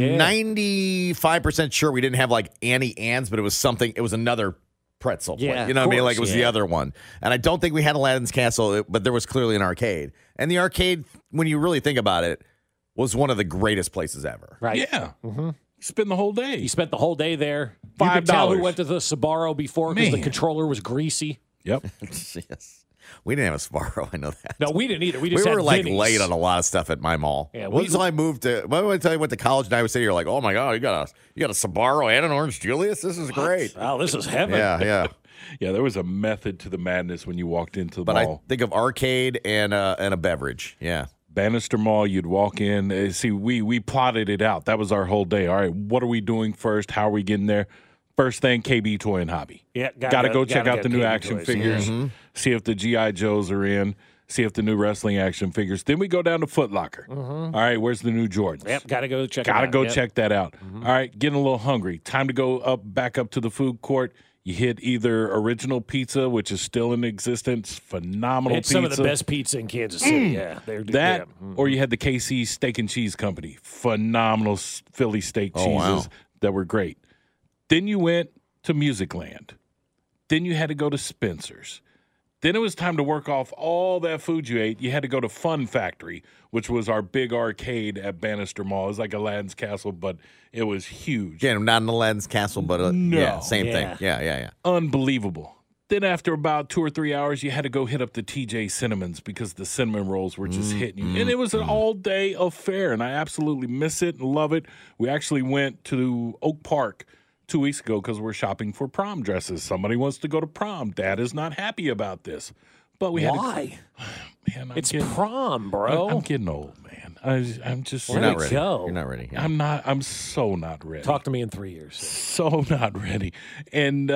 [SPEAKER 10] 95% sure we didn't have like Annie Ann's, but it was something. It was another pretzel.
[SPEAKER 8] Yeah,
[SPEAKER 10] you know what I mean?
[SPEAKER 8] course,
[SPEAKER 10] Like it was the
[SPEAKER 8] yeah.
[SPEAKER 10] other one. And I don't think we had Aladdin's Castle, but there was clearly an arcade. And the arcade, when you really think about it, was one of the greatest places ever.
[SPEAKER 8] Right.
[SPEAKER 9] Yeah.
[SPEAKER 8] Mm-hmm.
[SPEAKER 9] Spend the whole day.
[SPEAKER 8] You spent the whole day there. You could tell who
[SPEAKER 9] $5.
[SPEAKER 8] went to the Sbarro before because the controller was greasy.
[SPEAKER 9] Yep.
[SPEAKER 10] Yes. We didn't have a Sbarro. I know that.
[SPEAKER 8] No, we didn't either. We just
[SPEAKER 10] were
[SPEAKER 8] had
[SPEAKER 10] like
[SPEAKER 8] Vinnie's.
[SPEAKER 10] late on a lot of stuff at my mall.
[SPEAKER 8] Yeah,
[SPEAKER 10] Once I moved to, when I went to college in Iowa City, you're like, oh my God, you got a Sbarro and an Orange Julius? This is great.
[SPEAKER 8] Oh, this is heaven.
[SPEAKER 10] Yeah.
[SPEAKER 9] Yeah, there was a method to the madness when you walked into the
[SPEAKER 10] But
[SPEAKER 9] mall.
[SPEAKER 10] I think of arcade and a beverage. Yeah.
[SPEAKER 9] Bannister Mall, you'd walk in. See, we plotted it out. That was our whole day. All right, what are we doing first? How are we getting there? First thing, KB Toy and Hobby.
[SPEAKER 8] Yeah,
[SPEAKER 9] gotta go check out the new
[SPEAKER 8] KB
[SPEAKER 9] action
[SPEAKER 8] toys.
[SPEAKER 9] figures.
[SPEAKER 10] Mm-hmm.
[SPEAKER 9] See if the GI Joes are in. See if the new wrestling action figures. Then we go down to Foot Locker.
[SPEAKER 8] Mhm.
[SPEAKER 9] All right, where's the new Jordans?
[SPEAKER 8] Yep, gotta go check it out.
[SPEAKER 9] Gotta go
[SPEAKER 8] Yep.
[SPEAKER 9] check that out. All right, getting a little hungry. Time to go back up to the food court. You hit either Original Pizza, which is still in existence, phenomenal
[SPEAKER 8] It's
[SPEAKER 9] pizza.
[SPEAKER 8] some of the best pizza in Kansas City. Yeah, they're
[SPEAKER 9] That,
[SPEAKER 8] yeah.
[SPEAKER 9] or you had the KC Steak and Cheese Company, phenomenal Philly steak
[SPEAKER 10] Oh,
[SPEAKER 9] cheeses
[SPEAKER 10] wow.
[SPEAKER 9] that were great. Then you went to Music Land. Then you had to go to Spencer's. Then it was time to work off all that food you ate. You had to go to Fun Factory, which was our big arcade at Bannister Mall. It was like Aladdin's Castle, but it was huge.
[SPEAKER 10] Again, not an Aladdin's Castle, but
[SPEAKER 9] No.
[SPEAKER 10] yeah, same
[SPEAKER 8] Yeah.
[SPEAKER 10] thing. Yeah.
[SPEAKER 9] Unbelievable. Then after about 2 or 3 hours, you had to go hit up the TJ Cinnamons because the cinnamon rolls were just hitting you. And it was an all-day affair, and I absolutely miss it and love it. We actually went to Oak Park 2 weeks ago because we're shopping for prom dresses. Somebody wants to go to prom. Dad is not happy about this. But we
[SPEAKER 8] Why?
[SPEAKER 9] Man,
[SPEAKER 8] It's prom, bro.
[SPEAKER 9] I'm getting old, man. I'm just
[SPEAKER 10] You're
[SPEAKER 8] Let
[SPEAKER 10] not
[SPEAKER 8] it
[SPEAKER 10] ready.
[SPEAKER 8] go.
[SPEAKER 10] You're not ready. Yeah.
[SPEAKER 9] I'm so not ready.
[SPEAKER 8] Talk to me in 3 years.
[SPEAKER 9] So not ready. And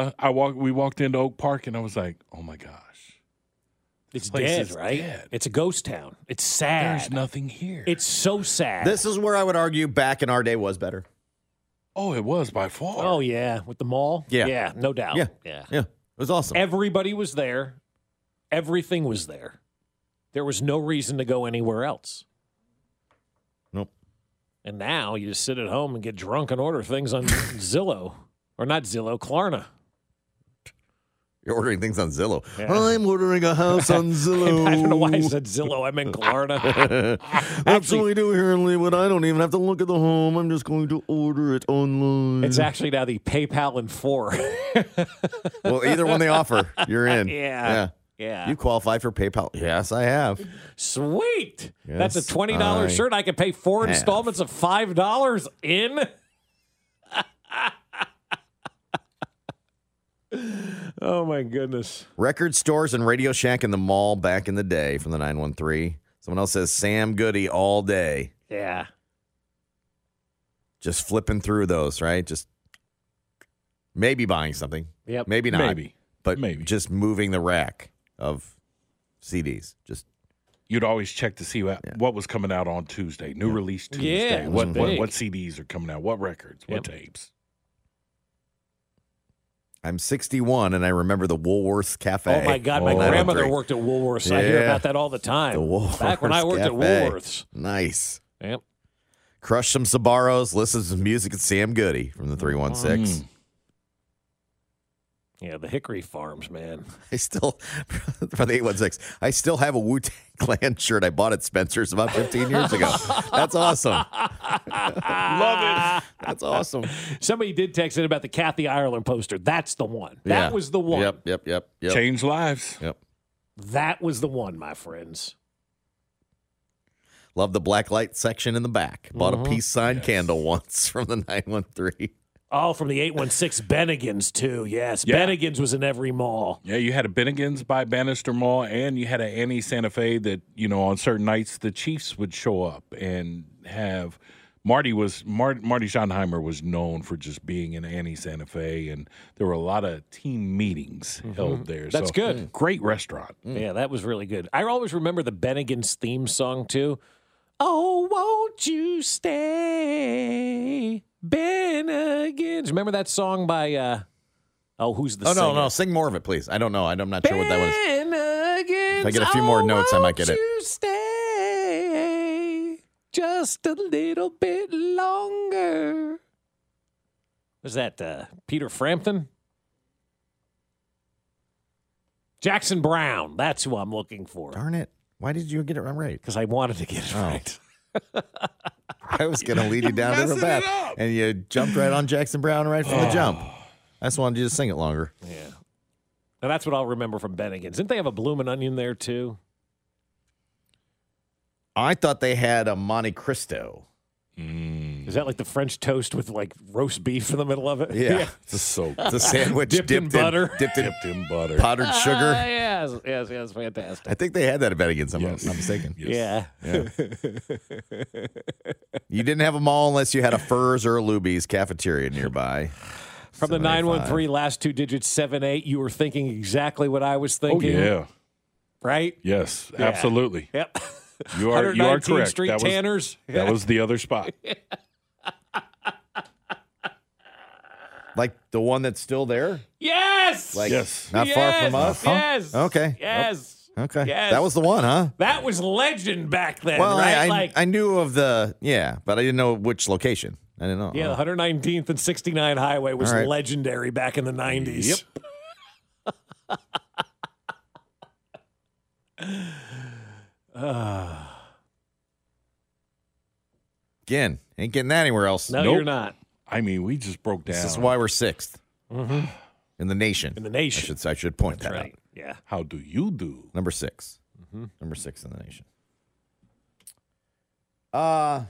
[SPEAKER 9] we walked into Oak Park and I was like, oh my gosh.
[SPEAKER 8] It's
[SPEAKER 9] place
[SPEAKER 8] dead,
[SPEAKER 9] is
[SPEAKER 8] right?
[SPEAKER 9] dead.
[SPEAKER 8] It's a ghost town. It's sad.
[SPEAKER 9] There's nothing here.
[SPEAKER 8] It's so sad.
[SPEAKER 10] This is where I would argue back in our day was better.
[SPEAKER 9] Oh, it was by far.
[SPEAKER 8] Oh yeah, with the mall.
[SPEAKER 10] Yeah.
[SPEAKER 8] yeah, no doubt.
[SPEAKER 10] Yeah.
[SPEAKER 8] yeah.
[SPEAKER 10] Yeah. It was awesome.
[SPEAKER 8] Everybody was there. Everything was there. There was no reason to go anywhere else.
[SPEAKER 10] Nope.
[SPEAKER 8] And now you just sit at home and get drunk and order things on Zillow. Or not Zillow, Klarna.
[SPEAKER 10] You're ordering things on Zillow.
[SPEAKER 8] Yeah.
[SPEAKER 10] I'm ordering a house on Zillow.
[SPEAKER 8] I don't know why I said Zillow. I meant Klarna.
[SPEAKER 10] That's what we do here in Leawood. I don't even have to look at the home. I'm just going to order it online.
[SPEAKER 8] It's actually now the PayPal and 4.
[SPEAKER 10] Well, either one they offer, you're in.
[SPEAKER 8] Yeah.
[SPEAKER 10] You qualify for PayPal. Yes, I have.
[SPEAKER 8] Sweet.
[SPEAKER 10] Yes,
[SPEAKER 8] That's a $20 shirt. I can pay 4
[SPEAKER 10] have.
[SPEAKER 8] installments of $5 in. Oh, my goodness.
[SPEAKER 10] Record stores and Radio Shack in the mall back in the day from the 913. Someone else says Sam Goody all day.
[SPEAKER 8] Yeah.
[SPEAKER 10] Just flipping through those, right? Just maybe buying something.
[SPEAKER 8] Yep.
[SPEAKER 10] Maybe not.
[SPEAKER 9] Maybe.
[SPEAKER 10] But
[SPEAKER 9] Maybe.
[SPEAKER 10] just moving the rack of CDs. Just
[SPEAKER 9] You'd always check to see what was coming out on Tuesday. New release Tuesday.
[SPEAKER 8] Yeah, it was
[SPEAKER 9] what
[SPEAKER 8] big.
[SPEAKER 9] CDs are coming out? What records? What tapes?
[SPEAKER 10] I'm 61 and I remember the Woolworths Cafe.
[SPEAKER 8] Oh, my God. My grandmother worked at Woolworths. I hear
[SPEAKER 10] Yeah.
[SPEAKER 8] about that all the time.
[SPEAKER 10] The Woolworths
[SPEAKER 8] Back when I worked at
[SPEAKER 10] Cafe.
[SPEAKER 8] Woolworths.
[SPEAKER 10] Nice.
[SPEAKER 8] Yep.
[SPEAKER 10] Crush some Sbarros, listen to some music at Sam Goody from the 316.
[SPEAKER 8] Yeah, the Hickory Farms, man.
[SPEAKER 10] I still, for the 816, I still have a Wu-Tang Clan shirt I bought at Spencer's about 15 years ago. That's awesome.
[SPEAKER 8] Love
[SPEAKER 10] it. That's awesome.
[SPEAKER 8] Somebody did text in about the Kathy Ireland poster. That's the one. That was the one.
[SPEAKER 10] Yep.
[SPEAKER 9] Changed lives.
[SPEAKER 10] Yep.
[SPEAKER 8] That was the one, my friends.
[SPEAKER 10] Love the black light section in the back. Bought a peace sign candle once from the 913.
[SPEAKER 8] Oh, from the 816 Bennigan's, too. Yes,
[SPEAKER 9] Yeah.
[SPEAKER 8] Bennigan's was in every mall.
[SPEAKER 9] Yeah, you had a Bennigan's by Bannister Mall, and you had an Annie Santa Fe that, on certain nights the Chiefs would show up and have Marty Schottenheimer was known for just being in Annie Santa Fe, and there were a lot of team meetings held there.
[SPEAKER 8] That's
[SPEAKER 9] So,
[SPEAKER 8] good.
[SPEAKER 9] Great restaurant.
[SPEAKER 8] Yeah, that was really good. I always remember the Bennigan's theme song, too. Oh, won't you stay, Bennigan's? Remember that song by, who's the singer?
[SPEAKER 10] No, sing more of it, please. I don't know. I'm not sure what that was.
[SPEAKER 8] Bennigan's,
[SPEAKER 10] If I get a few more notes, I might get it.
[SPEAKER 8] You stay just a little bit longer. Was that Peter Frampton? Jackson Brown. That's who I'm looking for.
[SPEAKER 10] Darn it. Why did you get it right?
[SPEAKER 8] Because I wanted to get it right.
[SPEAKER 10] I was going to lead you down to the path, and you jumped right on Jackson Brown right from the jump. I just wanted you to sing it longer.
[SPEAKER 8] Yeah. Now, that's what I'll remember from Bennigan's. Didn't they have a Bloomin' Onion there, too?
[SPEAKER 10] I thought they had a Monte Cristo.
[SPEAKER 8] Is that like the French toast with like roast beef in the middle of it?
[SPEAKER 10] Yeah.
[SPEAKER 9] It's
[SPEAKER 10] a sandwich
[SPEAKER 8] dipped in butter.
[SPEAKER 10] Dipped in butter. Powdered sugar.
[SPEAKER 8] Yes, fantastic.
[SPEAKER 10] I think they had that at Bennigan's. I'm not mistaken.
[SPEAKER 8] Yeah.
[SPEAKER 10] You didn't have them all unless you had a Furs or a Luby's cafeteria nearby.
[SPEAKER 8] From the 913, last two digits, 78, you were thinking exactly what I was thinking.
[SPEAKER 9] Oh, yeah.
[SPEAKER 8] Right?
[SPEAKER 9] Yes,
[SPEAKER 8] Yeah.
[SPEAKER 9] absolutely.
[SPEAKER 8] Yep.
[SPEAKER 9] You are
[SPEAKER 8] 119th
[SPEAKER 9] correct.
[SPEAKER 8] Street
[SPEAKER 9] that
[SPEAKER 8] Tanners.
[SPEAKER 9] That was the other spot.
[SPEAKER 10] Like the one that's still there?
[SPEAKER 8] Yes.
[SPEAKER 10] Like
[SPEAKER 9] yes.
[SPEAKER 10] Not far from us?
[SPEAKER 8] Yes.
[SPEAKER 10] Okay.
[SPEAKER 8] Yes.
[SPEAKER 10] Okay.
[SPEAKER 8] Yes.
[SPEAKER 10] That was the one, huh?
[SPEAKER 8] That was legend back then,
[SPEAKER 10] Well,
[SPEAKER 8] right?
[SPEAKER 10] I knew of but I didn't know which location. I didn't know.
[SPEAKER 8] Yeah, the 119th and 69 Highway was
[SPEAKER 10] All right.
[SPEAKER 8] legendary back in the 90s.
[SPEAKER 10] Yep. Again, ain't getting that anywhere else.
[SPEAKER 8] No, you're not.
[SPEAKER 9] I mean, we just broke down.
[SPEAKER 10] This is why we're 6th
[SPEAKER 8] Mm-hmm.
[SPEAKER 10] in the nation.
[SPEAKER 8] In the nation.
[SPEAKER 10] I should point
[SPEAKER 8] That's
[SPEAKER 10] that
[SPEAKER 8] right.
[SPEAKER 10] out.
[SPEAKER 8] Yeah.
[SPEAKER 9] How do you do?
[SPEAKER 10] Number 6.
[SPEAKER 8] Mm-hmm.
[SPEAKER 10] Number 6 in the nation. Our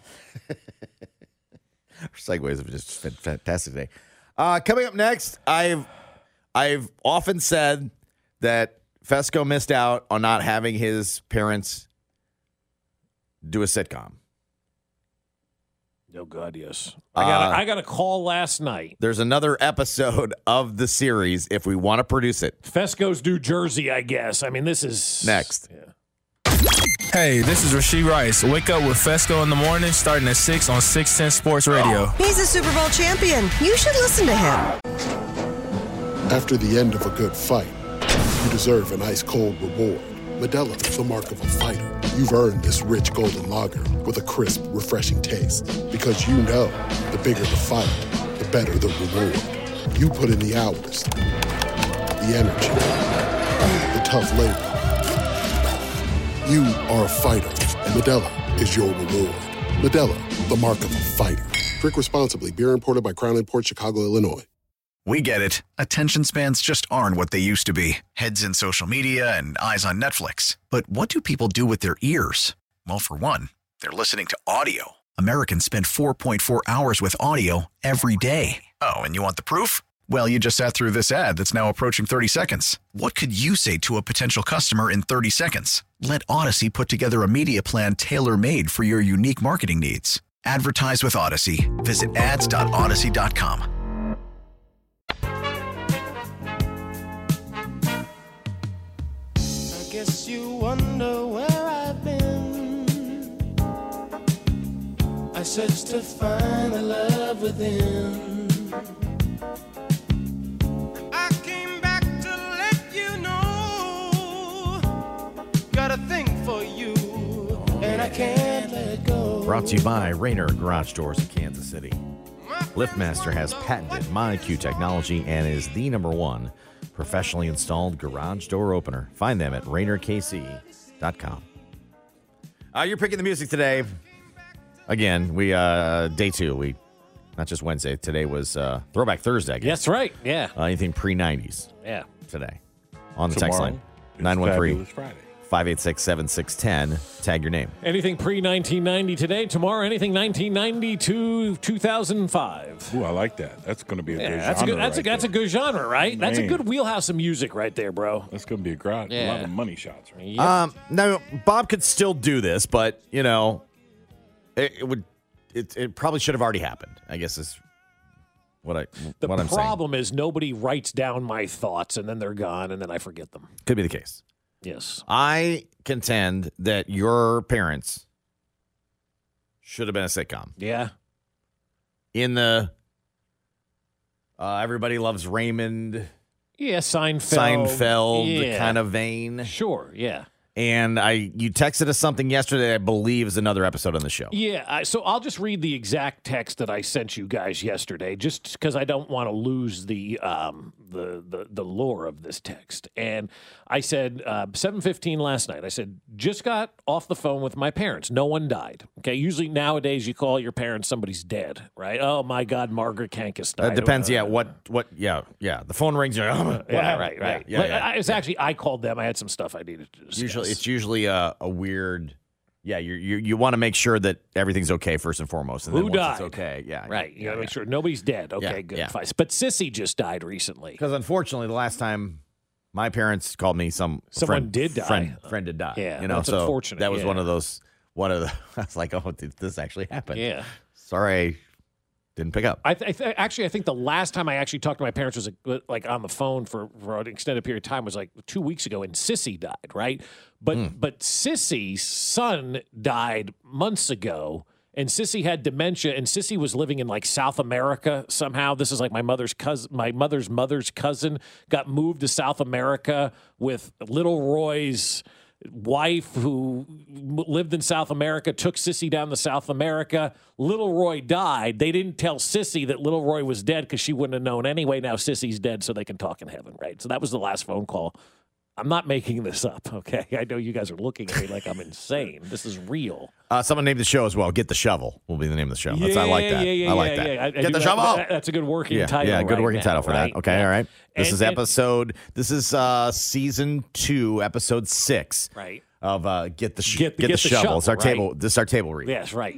[SPEAKER 10] segues have just been fantastic today. Coming up next, I've often said that Fesco missed out on not having his parents do a sitcom.
[SPEAKER 8] Oh, God, yes. I got a call last night.
[SPEAKER 10] There's another episode of the series if we want to produce it.
[SPEAKER 8] Fesco's New Jersey, I guess. I mean, this is...
[SPEAKER 10] Next.
[SPEAKER 15] Hey, this is Rasheed Rice. Wake up with Fesco in the morning, starting at 6 on 610 Sports Radio.
[SPEAKER 13] He's a Super Bowl champion. You should listen to him.
[SPEAKER 16] After the end of a good fight, you deserve an ice-cold reward. Modelo is the mark of a fighter. You've earned this rich golden lager with a crisp, refreshing taste. Because you know, the bigger the fight, the better the reward. You put in the hours, the energy, the tough labor. You are a fighter, and Modelo is your reward. Modelo, the mark of a fighter. Drink responsibly. Beer imported by Crown Imports, Chicago, Illinois.
[SPEAKER 17] We get it. Attention spans just aren't what they used to be. Heads in social media and eyes on Netflix. But what do people do with their ears? Well, for one, they're listening to audio. Americans spend 4.4 hours with audio every day. Oh, and you want the proof? Well, you just sat through this ad that's now approaching 30 seconds. What could you say to a potential customer in 30 seconds? Let Odyssey put together a media plan tailor-made for your unique marketing needs. Advertise with Odyssey. Visit ads.odyssey.com.
[SPEAKER 18] I guess you wonder where I've been. I searched to find the love within. I came back to let you know. Got a thing for you, and I can't let go.
[SPEAKER 10] Brought to you by Rainer Garage Doors in Kansas City. LiftMaster has patented MyQ technology and is the #1 professionally installed garage door opener. Find them at RainerKC.com. You're picking the music today. Again, we day 2. We not just Wednesday. Today was Throwback Thursday. I guess.
[SPEAKER 8] That's right. Yeah.
[SPEAKER 10] Anything pre-90s.
[SPEAKER 8] Yeah.
[SPEAKER 10] Today on the text
[SPEAKER 9] Tomorrow
[SPEAKER 10] line
[SPEAKER 9] is
[SPEAKER 10] 913.
[SPEAKER 9] Fabulous Friday.
[SPEAKER 10] 586-7610. Tag your name.
[SPEAKER 8] Anything pre-1990 today, tomorrow, anything 1990 to 2005.
[SPEAKER 9] Ooh, I like that. That's going to be a good
[SPEAKER 8] that's
[SPEAKER 9] genre.
[SPEAKER 8] That's a good genre, right? That's a
[SPEAKER 9] Man.
[SPEAKER 8] good wheelhouse of music right there, bro.
[SPEAKER 9] That's going to be a lot of money shots, right?
[SPEAKER 8] Yep.
[SPEAKER 10] Now, Bob could still do this, but, you know, it probably should have already happened, I guess is what I'm saying.
[SPEAKER 8] The problem is nobody writes down my thoughts, and then they're gone, and then I forget them.
[SPEAKER 10] Could be the case.
[SPEAKER 8] Yes.
[SPEAKER 10] I contend that your parents should have been a sitcom.
[SPEAKER 8] Yeah.
[SPEAKER 10] In the Everybody Loves Raymond.
[SPEAKER 8] Yeah, Seinfeld
[SPEAKER 10] kind of vein.
[SPEAKER 8] Sure, yeah.
[SPEAKER 10] And you texted us something yesterday, I believe, is another episode on the show.
[SPEAKER 8] Yeah, so I'll just read the exact text that I sent you guys yesterday, just because I don't want to lose the lore of this text. And I said 7:15 last night. I said just got off the phone with my parents. No one died. Okay, usually nowadays you call your parents, somebody's dead, right? Oh my God, Margaret Kankus died.
[SPEAKER 10] It depends. Yeah. The phone rings. You're like,
[SPEAKER 8] right.
[SPEAKER 10] Yeah.
[SPEAKER 8] It's actually I called them. I had some stuff I needed to discuss.
[SPEAKER 10] It's usually a weird. Yeah, you want to make sure that everything's okay first and foremost. And
[SPEAKER 8] Who
[SPEAKER 10] then once
[SPEAKER 8] died?
[SPEAKER 10] it's okay. Yeah.
[SPEAKER 8] Right. You got to make sure nobody's dead. Okay, good advice. But Sissy just died recently.
[SPEAKER 10] Because unfortunately, the last time my parents called me,
[SPEAKER 8] someone
[SPEAKER 10] friend
[SPEAKER 8] did die.
[SPEAKER 10] Friend did die.
[SPEAKER 8] Yeah,
[SPEAKER 10] that's
[SPEAKER 8] so unfortunate.
[SPEAKER 10] That was one of the. I was like, oh, this actually happened.
[SPEAKER 8] Yeah.
[SPEAKER 10] Sorry, didn't pick up.
[SPEAKER 8] I think the last time I actually talked to my parents was like on the phone for an extended period of time was like 2 weeks ago, and Sissy died, right? But Sissy's son died months ago, and Sissy had dementia, and Sissy was living in like South America somehow. This is like my mother's mother's cousin got moved to South America with little Roy's wife who lived in South America, took Sissy down to South America. Little Roy died. They didn't tell Sissy that Little Roy was dead because she wouldn't have known anyway. Now Sissy's dead, so they can talk in heaven, right? So that was the last phone call. I'm not making this up, okay? I know you guys are looking at me like I'm insane. This is real.
[SPEAKER 10] Someone named the show as well. Get the Shovel will be the name of the show. I like that.
[SPEAKER 8] I
[SPEAKER 10] like that.
[SPEAKER 8] Get
[SPEAKER 10] the Shovel.
[SPEAKER 8] That's a good working title.
[SPEAKER 10] Yeah, good working title for
[SPEAKER 8] right?
[SPEAKER 10] that. Okay,
[SPEAKER 8] yeah.
[SPEAKER 10] all right. This is season 2, episode 6.
[SPEAKER 8] Right.
[SPEAKER 10] Of Get the Shovel. It's our table. This is our table read.
[SPEAKER 8] Yes, right.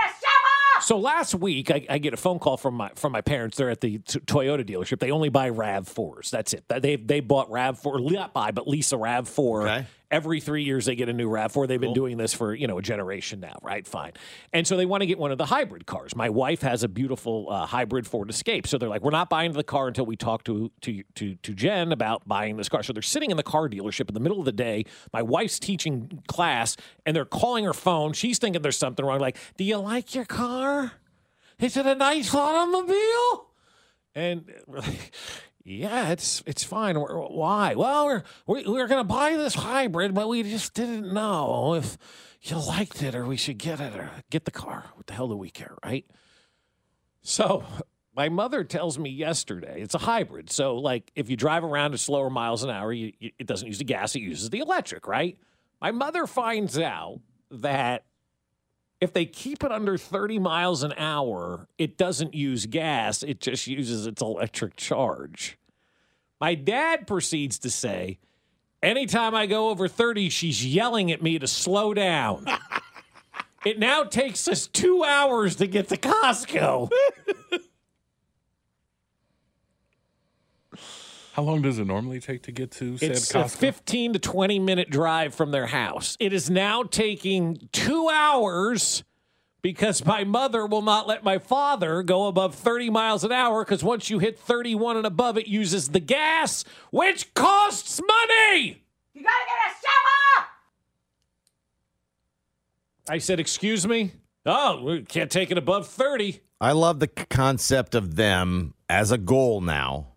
[SPEAKER 8] So last week I get a phone call from my parents. They're at the Toyota dealership. They only buy RAV4s. That's it. They bought RAV4, not buy, but lease a RAV4. Okay. Every 3 years they get a new RAV4. They've been doing this for a generation now, right? Fine. And so they want to get one of the hybrid cars. My wife has a beautiful hybrid Ford Escape. So they're like, we're not buying the car until we talk to Jen about buying this car. So they're sitting in the car dealership in the middle of the day. My wife's teaching class, and they're calling her phone. She's thinking there's something wrong. Like, do you like your car? Is it a nice automobile? And we're like, yeah, it's fine. Why? Well, we're going to buy this hybrid, but we just didn't know if you liked it or we should get it or get the car. What the hell do we care, right? So my mother tells me yesterday, it's a hybrid. So, like, if you drive around at slower miles an hour, it doesn't use the gas, it uses the electric, right? My mother finds out that if they keep it under 30 miles an hour, it doesn't use gas. It just uses its electric charge. My dad proceeds to say, anytime I go over 30, she's yelling at me to slow down. It now takes us 2 hours to get to Costco.
[SPEAKER 9] How long does it normally take to get to said Costco?
[SPEAKER 8] It's a 15 to 20-minute drive from their house. It is now taking 2 hours because my mother will not let my father go above 30 miles an hour because once you hit 31 and above, it uses the gas, which costs money.
[SPEAKER 18] You gotta get a shovel!
[SPEAKER 8] I said, excuse me? Oh, we can't take it above 30.
[SPEAKER 10] I love the concept of them as a goal now,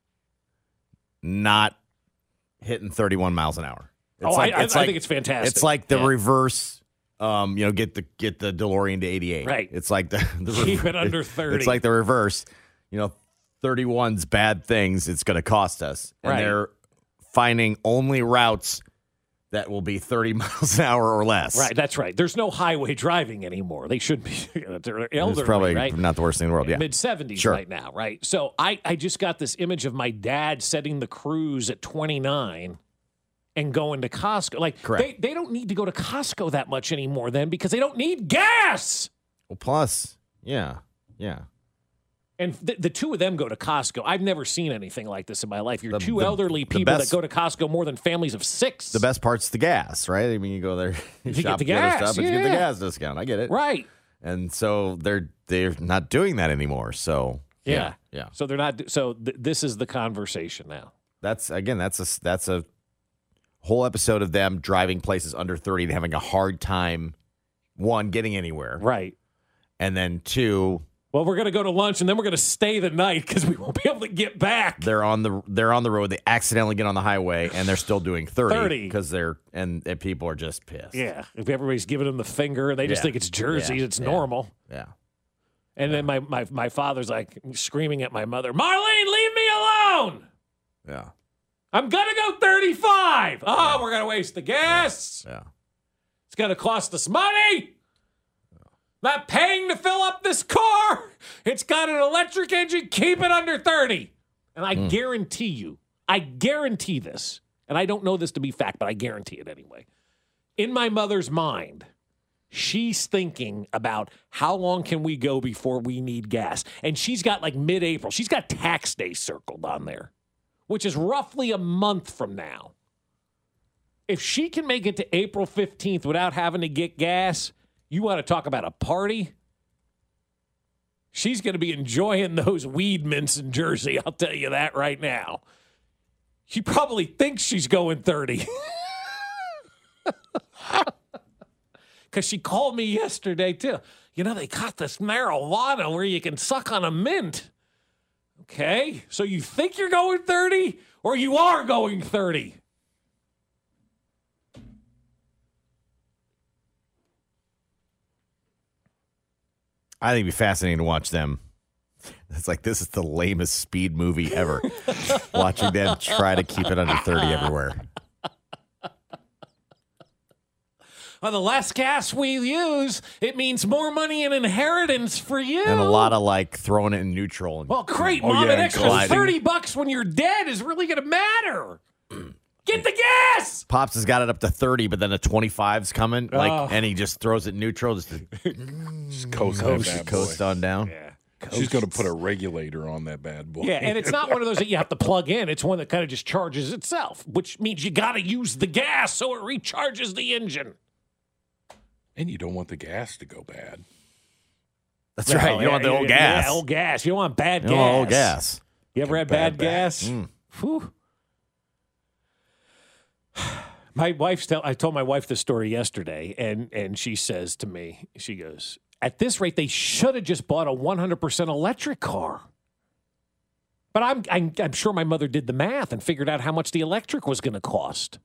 [SPEAKER 10] not hitting 31 miles an hour.
[SPEAKER 8] I think it's fantastic.
[SPEAKER 10] It's like the reverse, get the DeLorean to 88.
[SPEAKER 8] Right.
[SPEAKER 10] It's like the
[SPEAKER 8] keep it under 30.
[SPEAKER 10] It's like the reverse. 31's bad things. It's going to cost us, and they're finding only routes that will be 30 miles an hour or less.
[SPEAKER 8] Right, that's right. There's no highway driving anymore. They should be. They're elderly,
[SPEAKER 10] it's probably
[SPEAKER 8] right?
[SPEAKER 10] not the worst thing in the world. Yeah,
[SPEAKER 8] mid-70s right now, right? So I just got this image of my dad setting the cruise at 29 and going to Costco. Like,
[SPEAKER 10] Correct.
[SPEAKER 8] they don't need to go to Costco that much anymore then because they don't need gas.
[SPEAKER 10] Well, plus, yeah.
[SPEAKER 8] And the two of them go to Costco. I've never seen anything like this in my life. You're two elderly people that go to Costco more than families of 6.
[SPEAKER 10] The best part's the gas, right? I mean, you go there, you shop
[SPEAKER 8] get the
[SPEAKER 10] the other
[SPEAKER 8] gas,
[SPEAKER 10] stuff, but you get the gas discount. I get it.
[SPEAKER 8] Right.
[SPEAKER 10] And so they're not doing that anymore. So yeah.
[SPEAKER 8] So they're not. So this is the conversation now.
[SPEAKER 10] That's a whole episode of them driving places under 30 and having a hard time, one, getting anywhere,
[SPEAKER 8] right,
[SPEAKER 10] and then two.
[SPEAKER 8] Well, we're going to go to lunch, and then we're going to stay the night because we won't be able to get back.
[SPEAKER 10] They're on the road. They accidentally get on the highway, and they're still doing 30 because and people are just pissed.
[SPEAKER 8] Yeah, if everybody's giving them the finger, they just think it's Jersey. It's normal.
[SPEAKER 10] Yeah.
[SPEAKER 8] And then my father's like screaming at my mother, Marlene, leave me alone.
[SPEAKER 10] Yeah.
[SPEAKER 8] I'm going to go 35. Oh, we're going to waste the gas.
[SPEAKER 10] Yeah.
[SPEAKER 8] It's going to cost us money. Not paying to fill up this car. It's got an electric engine. Keep it under 30. And I guarantee this, and I don't know this to be fact, but I guarantee it anyway. In my mother's mind, she's thinking about how long can we go before we need gas. And she's got like mid-April. She's got tax day circled on there, which is roughly a month from now. If she can make it to April 15th without having to get gas, you want to talk about a party? She's going to be enjoying those weed mints in Jersey, I'll tell you that right now. She probably thinks she's going 30. Because she called me yesterday, too. You know, they got this marijuana where you can suck on a mint. Okay, so you think you're going 30 or you are going 30?
[SPEAKER 10] I think it'd be fascinating to watch them. It's like this is the lamest speed movie ever. Watching them try to keep it under 30 everywhere.
[SPEAKER 8] Well, the less gas we use, it means more money in inheritance for you.
[SPEAKER 10] And a lot of like throwing it in neutral. And,
[SPEAKER 8] well, great, Mom. An extra $30 when you're dead is really going to matter. Get the gas!
[SPEAKER 10] Pops has got it up to 30, but then a 25's coming, and he just throws it neutral. Just coast on down.
[SPEAKER 9] Yeah. She's going to put a regulator on that bad boy.
[SPEAKER 8] Yeah, and it's not one of those that you have to plug in. It's one that kind of just charges itself, which means you got to use the gas so it recharges the engine.
[SPEAKER 9] And you don't want the gas to go bad.
[SPEAKER 10] That's right. You don't want the old gas.
[SPEAKER 8] Yeah, old gas. You don't want bad gas.
[SPEAKER 10] Old gas.
[SPEAKER 8] You ever had bad gas? Whew. I told my wife this story yesterday, and she says to me, she goes, at this rate, they should have just bought a 100% electric car. But I'm sure my mother did the math and figured out how much the electric was going to cost.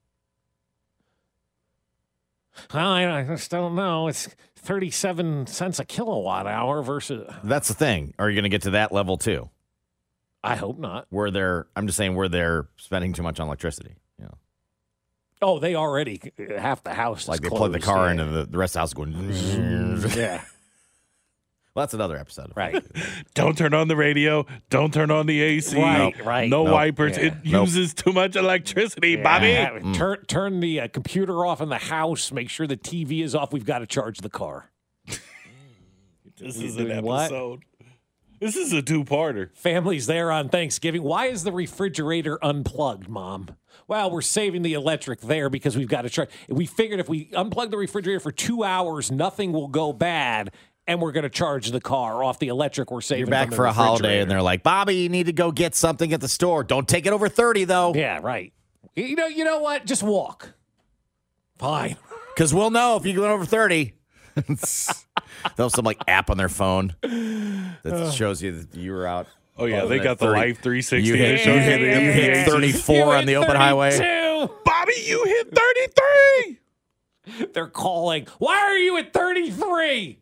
[SPEAKER 8] Well, I just don't know. It's 37 cents a kilowatt hour versus.
[SPEAKER 10] That's the thing. Are you going to get to that level too?
[SPEAKER 8] I hope not.
[SPEAKER 10] I'm just saying where they're spending too much on electricity. You know.
[SPEAKER 8] Oh, they already half the house.
[SPEAKER 10] Like
[SPEAKER 8] is
[SPEAKER 10] they
[SPEAKER 8] closed,
[SPEAKER 10] plug the car in and the rest of the house is going.
[SPEAKER 8] Yeah.
[SPEAKER 10] Well, that's another episode.
[SPEAKER 8] Right.
[SPEAKER 9] Don't turn on the radio. Don't turn on the AC.
[SPEAKER 8] Right.
[SPEAKER 9] No wipers.
[SPEAKER 8] Yeah.
[SPEAKER 9] It uses too much electricity, Bobby.
[SPEAKER 8] Turn the computer off in the house. Make sure the TV is off. We've got to charge the car.
[SPEAKER 9] This is an episode. This is a two-parter.
[SPEAKER 8] Family's there on Thanksgiving. Why is the refrigerator unplugged, Mom? Well, we're saving the electric there because we've got to charge. We figured if we unplug the refrigerator for 2 hours, nothing will go bad. And we're going to charge the car off the electric we're saving.
[SPEAKER 10] You're back for a holiday, and they're like, Bobby, you need to go get something at the store. Don't take it over 30, though.
[SPEAKER 8] Yeah, right. You know what? Just walk. Fine.
[SPEAKER 10] Because we'll know if you go over 30. They'll have some like app on their phone that shows you that you were out.
[SPEAKER 9] Oh, yeah. They got 30. The Life 360.
[SPEAKER 10] You hit 34 on the open highway.
[SPEAKER 9] Bobby, you hit 33.
[SPEAKER 8] They're calling. Why are you at 33?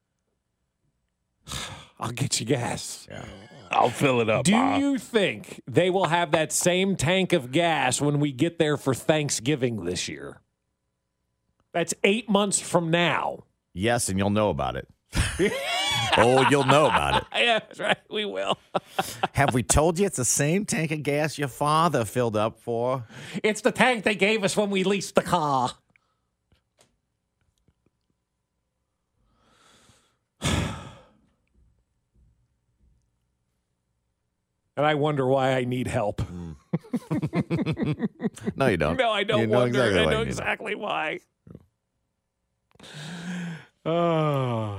[SPEAKER 8] I'll get you gas.
[SPEAKER 10] Yeah.
[SPEAKER 9] I'll fill it up.
[SPEAKER 8] Do you think they will have that same tank of gas when we get there for Thanksgiving this year? That's 8 months from now.
[SPEAKER 10] Yes, and you'll know about it. Oh, you'll know about it.
[SPEAKER 8] Yeah, that's right. We will.
[SPEAKER 10] Have we told you it's the same tank of gas your father filled up for?
[SPEAKER 8] It's the tank they gave us when we leased the car. And I wonder why I need help.
[SPEAKER 10] No, you don't.
[SPEAKER 8] No, I don't
[SPEAKER 10] You know
[SPEAKER 8] wonder.
[SPEAKER 10] exactly
[SPEAKER 8] I
[SPEAKER 10] why
[SPEAKER 8] know
[SPEAKER 10] you need
[SPEAKER 8] exactly why. Oh.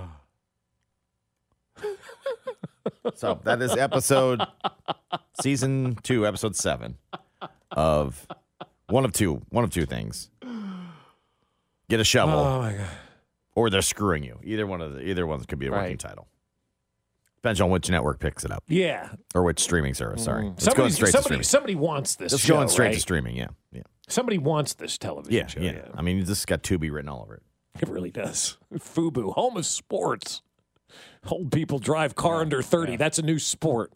[SPEAKER 10] So that is season 2, episode 7 of one of two things. Get a shovel.
[SPEAKER 8] Oh my God.
[SPEAKER 10] Or they're screwing you. Either one could be a working title. Depends on which network picks it up.
[SPEAKER 8] Yeah.
[SPEAKER 10] Or which streaming service, sorry. It's going straight to streaming.
[SPEAKER 8] Somebody wants this
[SPEAKER 10] It's
[SPEAKER 8] show,
[SPEAKER 10] going straight to
[SPEAKER 8] right?
[SPEAKER 10] streaming, yeah.
[SPEAKER 8] Somebody wants this television show.
[SPEAKER 10] Yeah. I mean, this has got Tubi written all over it.
[SPEAKER 8] It really does. FUBU, home of sports. Old people drive car under 30. Yeah. That's a new sport.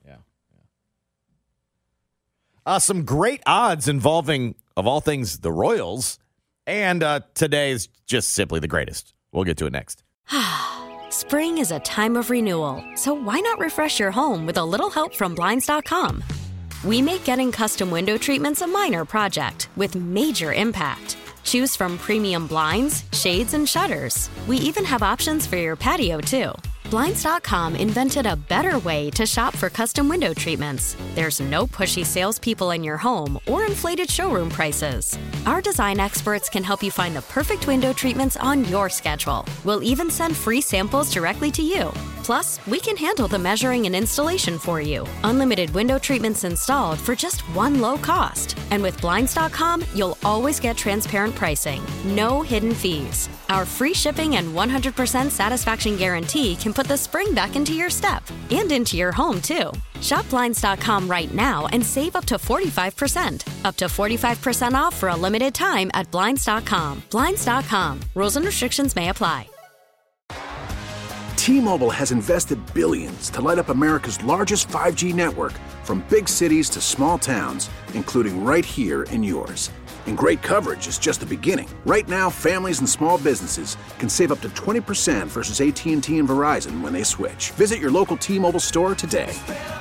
[SPEAKER 10] Yeah. Some great odds involving, of all things, the Royals. And today is just simply the greatest. We'll get to it next.
[SPEAKER 3] Spring is a time of renewal, so why not refresh your home with a little help from Blinds.com? We make getting custom window treatments a minor project with major impact. Choose from premium blinds, shades, and shutters. We even have options for your patio, too. Blinds.com invented a better way to shop for custom window treatments. There's no pushy salespeople in your home or inflated showroom prices. Our design experts can help you find the perfect window treatments on your schedule. We'll even send free samples directly to you. Plus, we can handle the measuring and installation for you. Unlimited window treatments installed for just one low cost. And with Blinds.com, you'll always get transparent pricing. No hidden fees. Our free shipping and 100% satisfaction guarantee can put the spring back into your step and into your home, too. Shop Blinds.com right now and save up to 45%. Up to 45% off for a limited time at Blinds.com. Blinds.com. Rules and restrictions may apply.
[SPEAKER 6] T-Mobile has invested billions to light up America's largest 5G network, from big cities to small towns, including right here in yours. And great coverage is just the beginning. Right now, families and small businesses can save up to 20% versus AT&T and Verizon when they switch. Visit your local T-Mobile store today.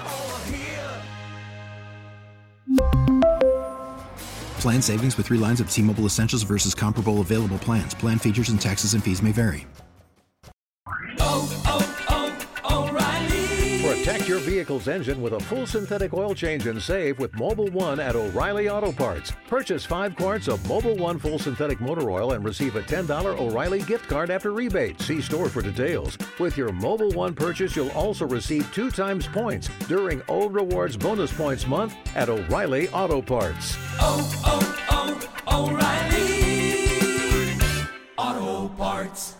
[SPEAKER 7] Plan savings with 3 lines of T-Mobile Essentials versus comparable available plans. Plan features and taxes and fees may vary.
[SPEAKER 19] Protect your vehicle's engine with a full synthetic oil change and save with Mobil 1 at O'Reilly Auto Parts. Purchase 5 quarts of Mobil 1 full synthetic motor oil and receive a $10 O'Reilly gift card after rebate. See store for details. With your Mobil 1 purchase, you'll also receive 2 times points during O Rewards Bonus Points Month at O'Reilly Auto Parts.
[SPEAKER 18] O'Reilly Auto Parts.